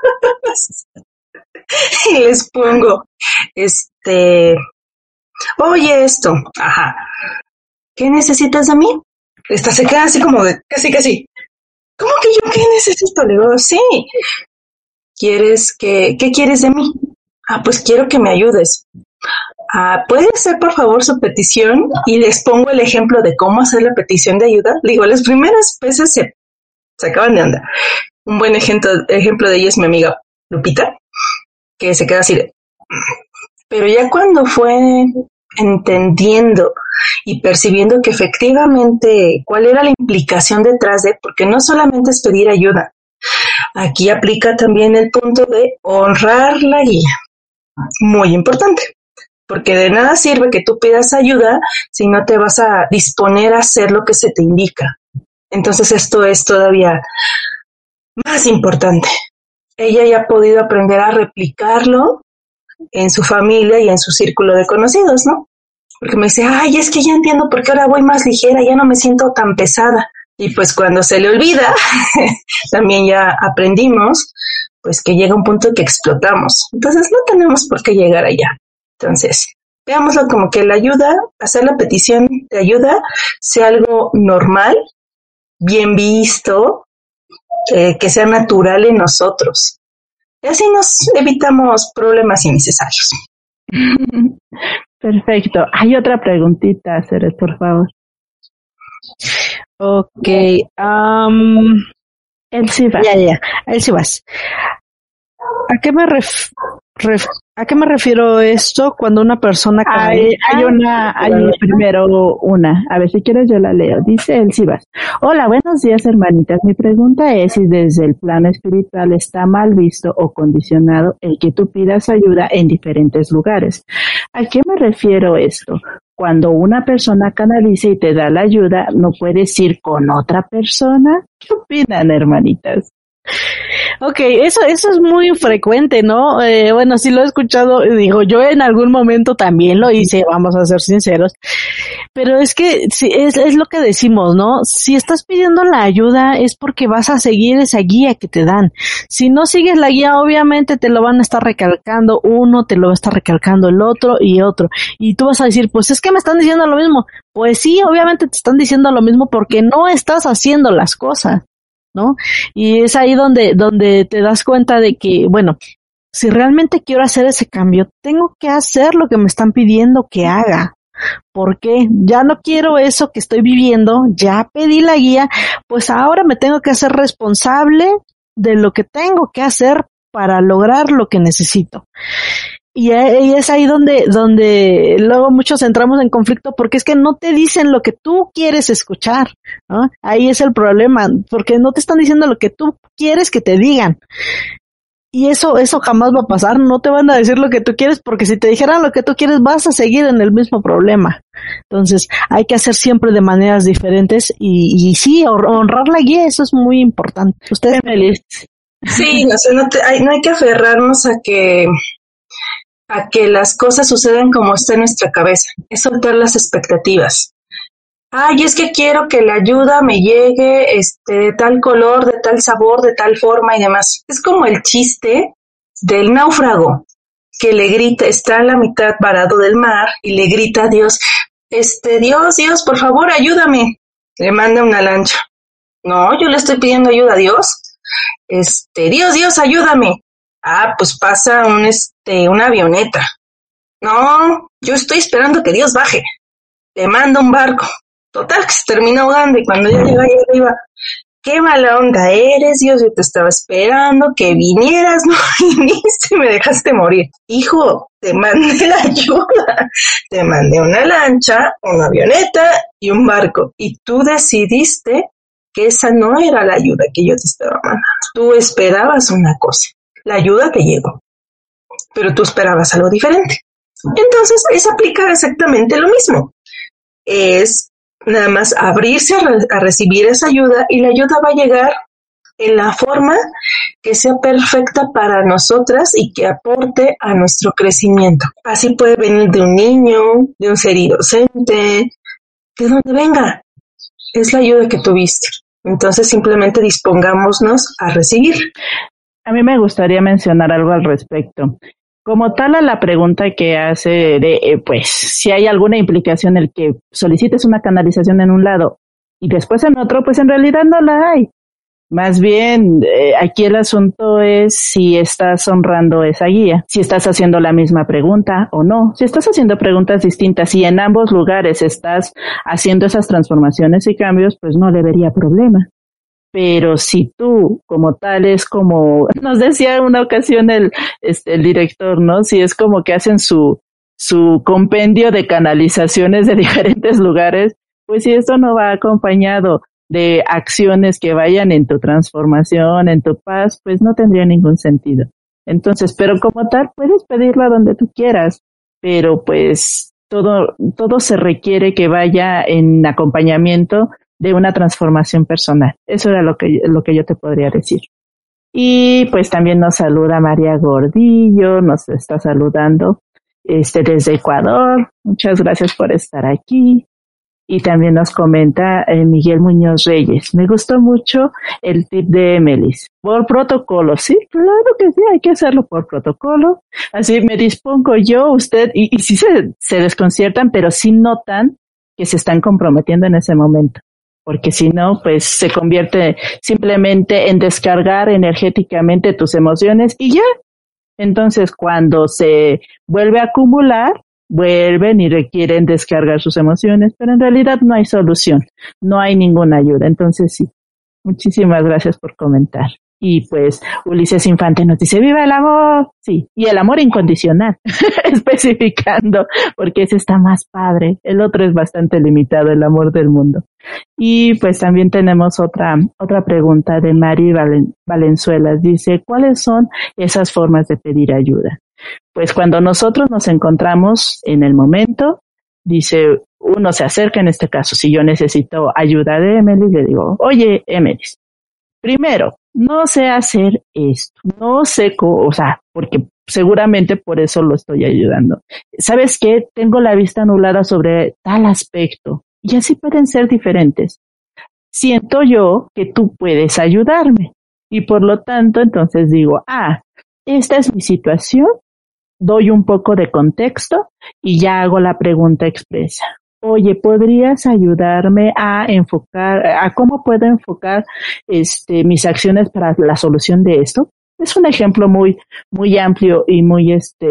S2: y les pongo, este, oye esto, ajá, ¿qué necesitas de mí? Esta se queda así como de, casi casi, ¿cómo que yo qué necesito? Le digo, sí, ¿quieres que, qué quieres de mí? Ah, pues quiero que me ayudes. Ah, ¿puede hacer por favor su petición? Y les pongo el ejemplo de cómo hacer la petición de ayuda. Digo, las primeras veces se, se acaban de onda. Un buen ejemplo, ejemplo de ello es mi amiga Lupita, que se queda así de... Pero ya cuando fue entendiendo y percibiendo que efectivamente cuál era la implicación detrás de, porque no solamente es pedir ayuda, aquí aplica también el punto de honrar la guía, muy importante, porque de nada sirve que tú pidas ayuda si no te vas a disponer a hacer lo que se te indica. Entonces esto es todavía más importante. Ella ya ha podido aprender a replicarlo en su familia y en su círculo de conocidos, ¿no? Porque me dice, ay, es que ya entiendo por qué ahora voy más ligera, ya no me siento tan pesada. Y pues cuando se le olvida, también ya aprendimos, pues que llega un punto que explotamos. Entonces no tenemos por qué llegar allá. Entonces, veámoslo como que la ayuda, hacer la petición de ayuda, sea algo normal, bien visto, eh, que sea natural en nosotros. Y así nos evitamos problemas innecesarios.
S1: Perfecto. Hay otra preguntita, Ceres, por favor.
S3: Ok. Um,
S1: El sí va.
S3: Ya, ya. El sí vas. ¿A qué me ref, ref, ¿A qué me refiero esto cuando una persona
S1: hay, hay una, hay primero una, a ver si quieres yo la leo, dice el Sibas. Hola, buenos días hermanitas, mi pregunta es si desde el plano espiritual está mal visto o condicionado el que tú pidas ayuda en diferentes lugares. ¿A qué me refiero esto? Cuando una persona canaliza y te da la ayuda, ¿no puedes ir con otra persona? ¿Qué opinan, hermanitas?
S3: Ok, eso, eso es muy frecuente, ¿no? Eh, bueno, sí lo he escuchado, digo, yo en algún momento también lo hice, vamos a ser sinceros, pero es que sí, es, es lo que decimos, ¿no? Si estás pidiendo la ayuda es porque vas a seguir esa guía que te dan. Si no sigues la guía, obviamente te lo van a estar recalcando uno, te lo va a estar recalcando el otro y otro. Y tú vas a decir, pues es que me están diciendo lo mismo. Pues sí, obviamente te están diciendo lo mismo porque no estás haciendo las cosas, ¿no? Y es ahí donde, donde te das cuenta de que, bueno, si realmente quiero hacer ese cambio, tengo que hacer lo que me están pidiendo que haga. ¿Por qué? Ya no quiero eso que estoy viviendo, ya pedí la guía, pues ahora me tengo que hacer responsable de lo que tengo que hacer para lograr lo que necesito. Y es ahí donde, donde luego muchos entramos en conflicto porque es que no te dicen lo que tú quieres escuchar, ¿no? Ahí es el problema, porque no te están diciendo lo que tú quieres que te digan. Y eso, eso jamás va a pasar, no te van a decir lo que tú quieres, porque si te dijeran lo que tú quieres vas a seguir en el mismo problema. Entonces, hay que hacer siempre de maneras diferentes y, y sí, honrar la guía, eso es muy importante. Ustedes, Melis.
S2: Sí, no sé, no, te, hay, no hay que aferrarnos a que a que las cosas sucedan como está en nuestra cabeza, es soltar las expectativas. Ay, es que quiero que la ayuda me llegue este, de tal color, de tal sabor, de tal forma y demás. Es como el chiste del náufrago que le grita, está a la mitad varado del mar y le grita a Dios, este, Dios, Dios, por favor, ayúdame. Le manda una lancha. No, yo le estoy pidiendo ayuda a Dios. Este, Dios, Dios, ayúdame. Ah, pues pasa un, este, una avioneta. No, yo estoy esperando que Dios baje. Le manda un barco. Total, que se termina ahogando y cuando ya llega ahí arriba, qué mala onda eres, Dios, yo te estaba esperando que vinieras, no viniste y me dejaste morir. Hijo, te mandé la ayuda, te mandé una lancha, una avioneta y un barco y tú decidiste que esa no era la ayuda que yo te estaba mandando. Tú esperabas una cosa, la ayuda te llegó, pero tú esperabas algo diferente. Entonces, es aplicar exactamente lo mismo. Es nada más abrirse a, re- a recibir esa ayuda y la ayuda va a llegar en la forma que sea perfecta para nosotras y que aporte a nuestro crecimiento. Así puede venir de un niño, de un ser inocente, de donde venga. Es la ayuda que tuviste. Entonces simplemente dispongámonos a recibir.
S1: A mí me gustaría mencionar algo al respecto. Como tal a la pregunta que hace de, eh, pues, si hay alguna implicación en el que solicites una canalización en un lado y después en otro, pues en realidad no la hay. Más bien, eh, aquí el asunto es si estás honrando esa guía, si estás haciendo la misma pregunta o no. Si estás haciendo preguntas distintas y en ambos lugares estás haciendo esas transformaciones y cambios, pues no debería problema. Pero si tú, como tal, es como, nos decía en una ocasión el, este, el director, ¿no? Si es como que hacen su, su compendio de canalizaciones de diferentes lugares, pues si esto no va acompañado de acciones que vayan en tu transformación, en tu paz, pues no tendría ningún sentido. Entonces, pero como tal, puedes pedirla donde tú quieras, pero pues todo, todo se requiere que vaya en acompañamiento de una transformación personal. Eso era lo que, lo que yo te podría decir. Y pues también nos saluda María Gordillo, nos está saludando este desde Ecuador. Muchas gracias por estar aquí. Y también nos comenta eh, Miguel Muñoz Reyes. Me gustó mucho el tip de Melis. Por protocolo, sí, claro que sí, hay que hacerlo por protocolo. Así me dispongo yo, usted, y, y sí se, se desconciertan, pero sí notan que se están comprometiendo en ese momento. Porque si no, pues se convierte simplemente en descargar energéticamente tus emociones y ya. Entonces, cuando se vuelve a acumular, vuelven y requieren descargar sus emociones, pero en realidad no hay solución, no hay ninguna ayuda. Entonces, sí, muchísimas gracias por comentar. Y pues Ulises Infante nos dice, ¡viva el amor! Sí, y el amor incondicional, especificando, porque ese está más padre. El otro es bastante limitado, el amor del mundo. Y pues también tenemos otra otra pregunta de Mari Valen, Valenzuela. Dice, ¿cuáles son esas formas de pedir ayuda? Pues cuando nosotros nos encontramos en el momento, dice, uno se acerca, en este caso, si yo necesito ayuda de Emily, le digo, oye, Emily, primero, no sé hacer esto, no sé cómo, o sea, porque seguramente por eso lo estoy ayudando. ¿Sabes qué? Tengo la vista nublada sobre tal aspecto y así pueden ser diferentes. Siento yo que tú puedes ayudarme y por lo tanto entonces digo, ah, esta es mi situación, doy un poco de contexto y ya hago la pregunta expresa. Oye, ¿podrías ayudarme a enfocar, a cómo puedo enfocar este mis acciones para la solución de esto? Es un ejemplo muy, muy amplio y muy este,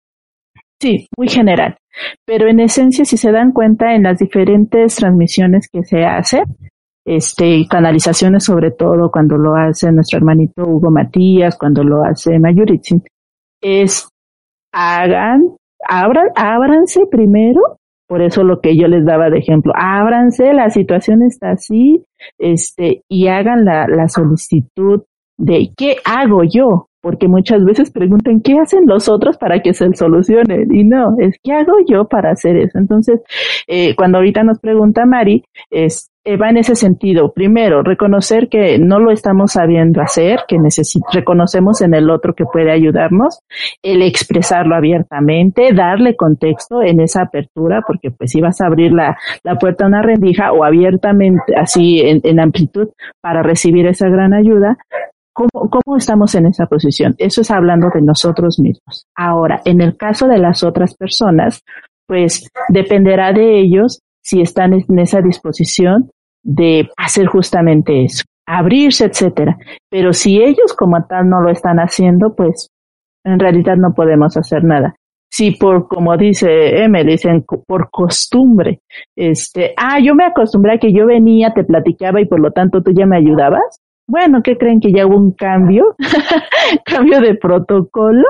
S1: sí, muy general. Pero en esencia, si se dan cuenta en las diferentes transmisiones que se hacen, este, canalizaciones sobre todo cuando lo hace nuestro hermanito Hugo Matías, cuando lo hace Mayuritzin, es hagan, abran, ábranse primero. Por eso lo que yo les daba de ejemplo, ábranse, la situación está así, este, y hagan la, la solicitud de ¿qué hago yo? Porque muchas veces preguntan ¿qué hacen los otros para que se solucione? Y no, es ¿qué hago yo para hacer eso? Entonces, eh, cuando ahorita nos pregunta Mari, es, eh, va en ese sentido. Primero, reconocer que no lo estamos sabiendo hacer, que necesitamos, reconocemos en el otro que puede ayudarnos, el expresarlo abiertamente, darle contexto en esa apertura, porque pues si vas a abrir la, la puerta a una rendija o abiertamente, así en, en amplitud, para recibir esa gran ayuda, ¿Cómo, ¿Cómo estamos en esa posición? Eso es hablando de nosotros mismos. Ahora, en el caso de las otras personas, pues dependerá de ellos si están en esa disposición de hacer justamente eso, abrirse, etcétera. Pero si ellos como tal no lo están haciendo, pues en realidad no podemos hacer nada. Si por, como dice Emily, dicen por costumbre, este, ah, yo me acostumbré a que yo venía, te platicaba y por lo tanto tú ya me ayudabas. Bueno, ¿qué creen? Que ya hubo un cambio, cambio de protocolo,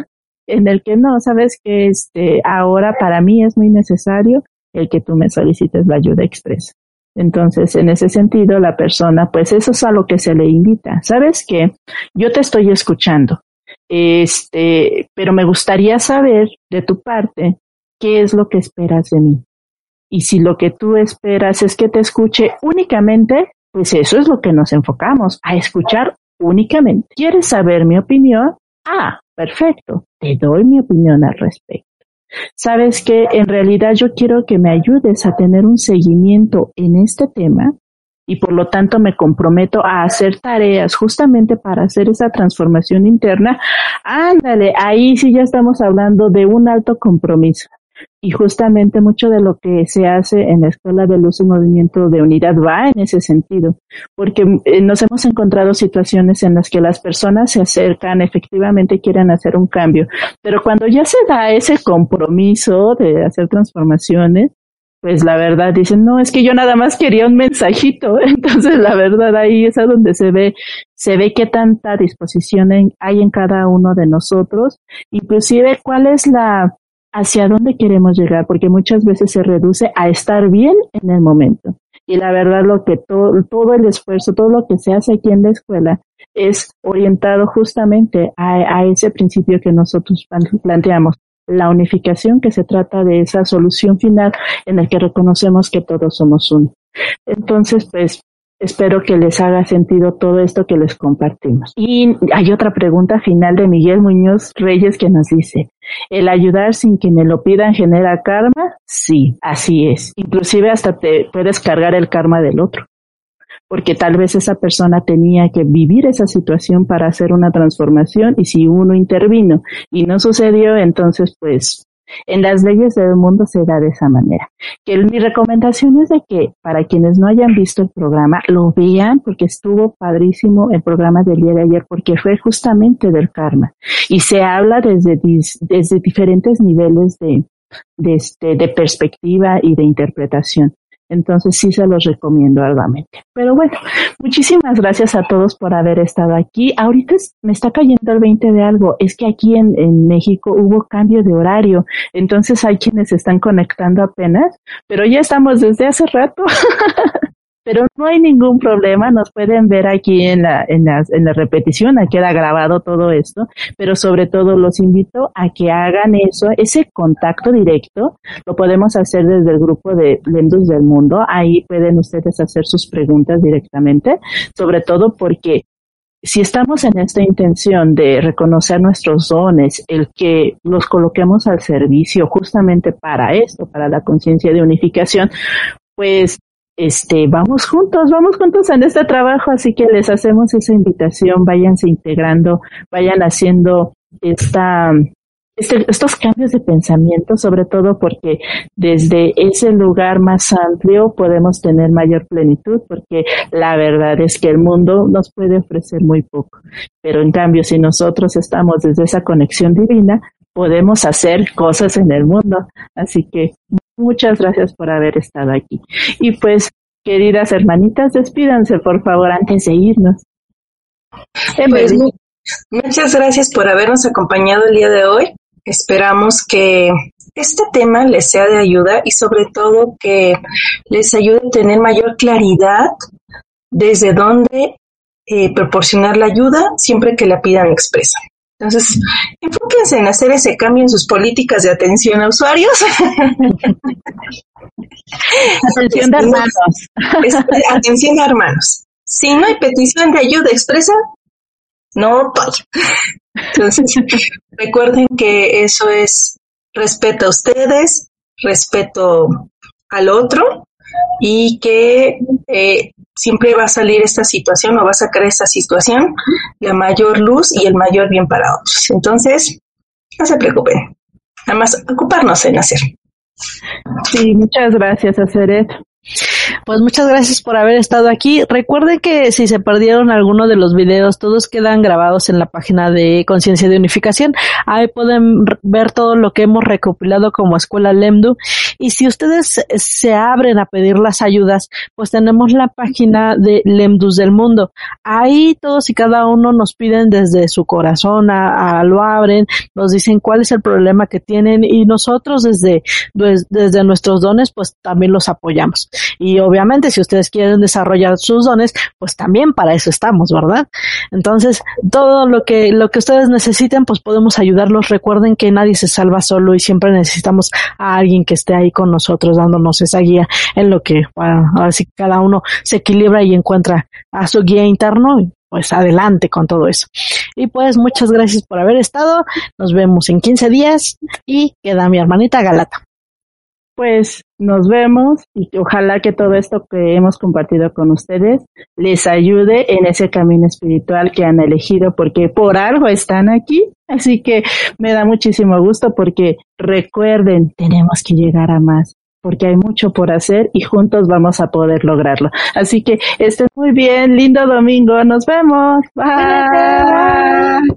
S1: en el que no, sabes que este, ahora para mí es muy necesario el que tú me solicites la ayuda expresa. Entonces, en ese sentido, la persona, pues eso es a lo que se le invita. ¿Sabes qué? Yo te estoy escuchando, este, pero me gustaría saber de tu parte qué es lo que esperas de mí. Y si lo que tú esperas es que te escuche únicamente, pues eso es lo que nos enfocamos, a escuchar únicamente. ¿Quieres saber mi opinión? Ah, perfecto, te doy mi opinión al respecto. ¿Sabes qué? En realidad yo quiero que me ayudes a tener un seguimiento en este tema y por lo tanto me comprometo a hacer tareas justamente para hacer esa transformación interna. Ándale, ahí sí ya estamos hablando de un alto compromiso. Y justamente mucho de lo que se hace en la Escuela de Luz y Movimiento de Unidad va en ese sentido, porque eh, nos hemos encontrado situaciones en las que las personas se acercan, efectivamente quieren hacer un cambio, pero cuando ya se da ese compromiso de hacer transformaciones, pues la verdad dicen, no, es que yo nada más quería un mensajito. Entonces la verdad ahí es a donde se ve, se ve qué tanta disposición en, hay en cada uno de nosotros, inclusive cuál es la hacia dónde queremos llegar, porque muchas veces se reduce a estar bien en el momento. Y la verdad lo que todo, todo el esfuerzo, todo lo que se hace aquí en la escuela es orientado justamente a, a ese principio que nosotros planteamos, la unificación, que se trata de esa solución final en la que reconocemos que todos somos uno. Entonces, pues, espero que les haga sentido todo esto que les compartimos. Y hay otra pregunta final de Miguel Muñoz Reyes que nos dice, ¿el ayudar sin que me lo pidan genera karma? Sí, así es. Inclusive hasta te puedes cargar el karma del otro, porque tal vez esa persona tenía que vivir esa situación para hacer una transformación y si uno intervino y no sucedió, entonces pues en las leyes del mundo se da de esa manera. Que mi recomendación es de que para quienes no hayan visto el programa, lo vean porque estuvo padrísimo el programa del día de ayer porque fue justamente del karma y se habla desde, desde diferentes niveles de, de, este, de perspectiva y de interpretación. Entonces sí se los recomiendo arduamente. Pero bueno, muchísimas gracias a todos por haber estado aquí. Ahorita me está cayendo el veinte de algo. Es que aquí en, en México hubo cambio de horario. Entonces hay quienes se están conectando apenas, pero ya estamos desde hace rato. Pero no hay ningún problema, nos pueden ver aquí en la, en la, en la repetición, aquí queda grabado todo esto, pero sobre todo los invito a que hagan eso, ese contacto directo, lo podemos hacer desde el grupo de Lendus del Mundo, ahí pueden ustedes hacer sus preguntas directamente, sobre todo porque si estamos en esta intención de reconocer nuestros dones, el que los coloquemos al servicio justamente para esto, para la conciencia de unificación, pues este, vamos juntos, vamos juntos en este trabajo, así que les hacemos esa invitación, váyanse integrando, vayan haciendo esta, este, estos cambios de pensamiento, sobre todo porque desde ese lugar más amplio podemos tener mayor plenitud, porque la verdad es que el mundo nos puede ofrecer muy poco, pero en cambio si nosotros estamos desde esa conexión divina, podemos hacer cosas en el mundo, así que muchas gracias por haber estado aquí. Y pues, queridas hermanitas, despídanse por favor antes de irnos.
S2: Pues, muchas gracias por habernos acompañado el día de hoy. Esperamos que este tema les sea de ayuda y sobre todo que les ayude a tener mayor claridad desde dónde eh, proporcionar la ayuda siempre que la pidan expresa. Entonces, enfóquense en hacer ese cambio en sus políticas de atención a usuarios.
S1: Atención de hermanos.
S2: Es, atención a hermanos. Si no hay petición de ayuda expresa, no doy. Entonces, recuerden que eso es respeto a ustedes, respeto al otro y que eh, siempre va a salir esta situación o va a sacar esta situación la mayor luz y el mayor bien para otros. Entonces, no se preocupen, nada más ocuparnos en hacer.
S1: Sí, muchas gracias, Aceret.
S3: Pues muchas gracias por haber estado aquí. Recuerden que si se perdieron alguno de los videos, todos quedan grabados en la página de Conciencia de Unificación. Ahí pueden ver todo lo que hemos recopilado como Escuela Lemdu. Y si ustedes se abren a pedir las ayudas, pues tenemos la página de Lemdus del Mundo. Ahí todos y cada uno nos piden desde su corazón, a, a lo abren, nos dicen cuál es el problema que tienen y nosotros desde, desde nuestros dones, pues también los apoyamos. Y obviamente si ustedes quieren desarrollar sus dones, pues también para eso estamos, ¿verdad? Entonces, todo lo que, lo que ustedes necesiten, pues podemos ayudarlos. Recuerden que nadie se salva solo y siempre necesitamos a alguien que esté ahí con nosotros dándonos esa guía en lo que, bueno, ahora sí cada uno se equilibra y encuentra a su guía interno y pues adelante con todo eso. Y pues muchas gracias por haber estado. Nos vemos en quince días y queda mi hermanita Galata.
S1: Pues nos vemos y ojalá que todo esto que hemos compartido con ustedes les ayude en ese camino espiritual que han elegido, porque por algo están aquí. Así que me da muchísimo gusto porque recuerden, tenemos que llegar a más, porque hay mucho por hacer y juntos vamos a poder lograrlo. Así que estén muy bien, lindo domingo, nos vemos. Bye.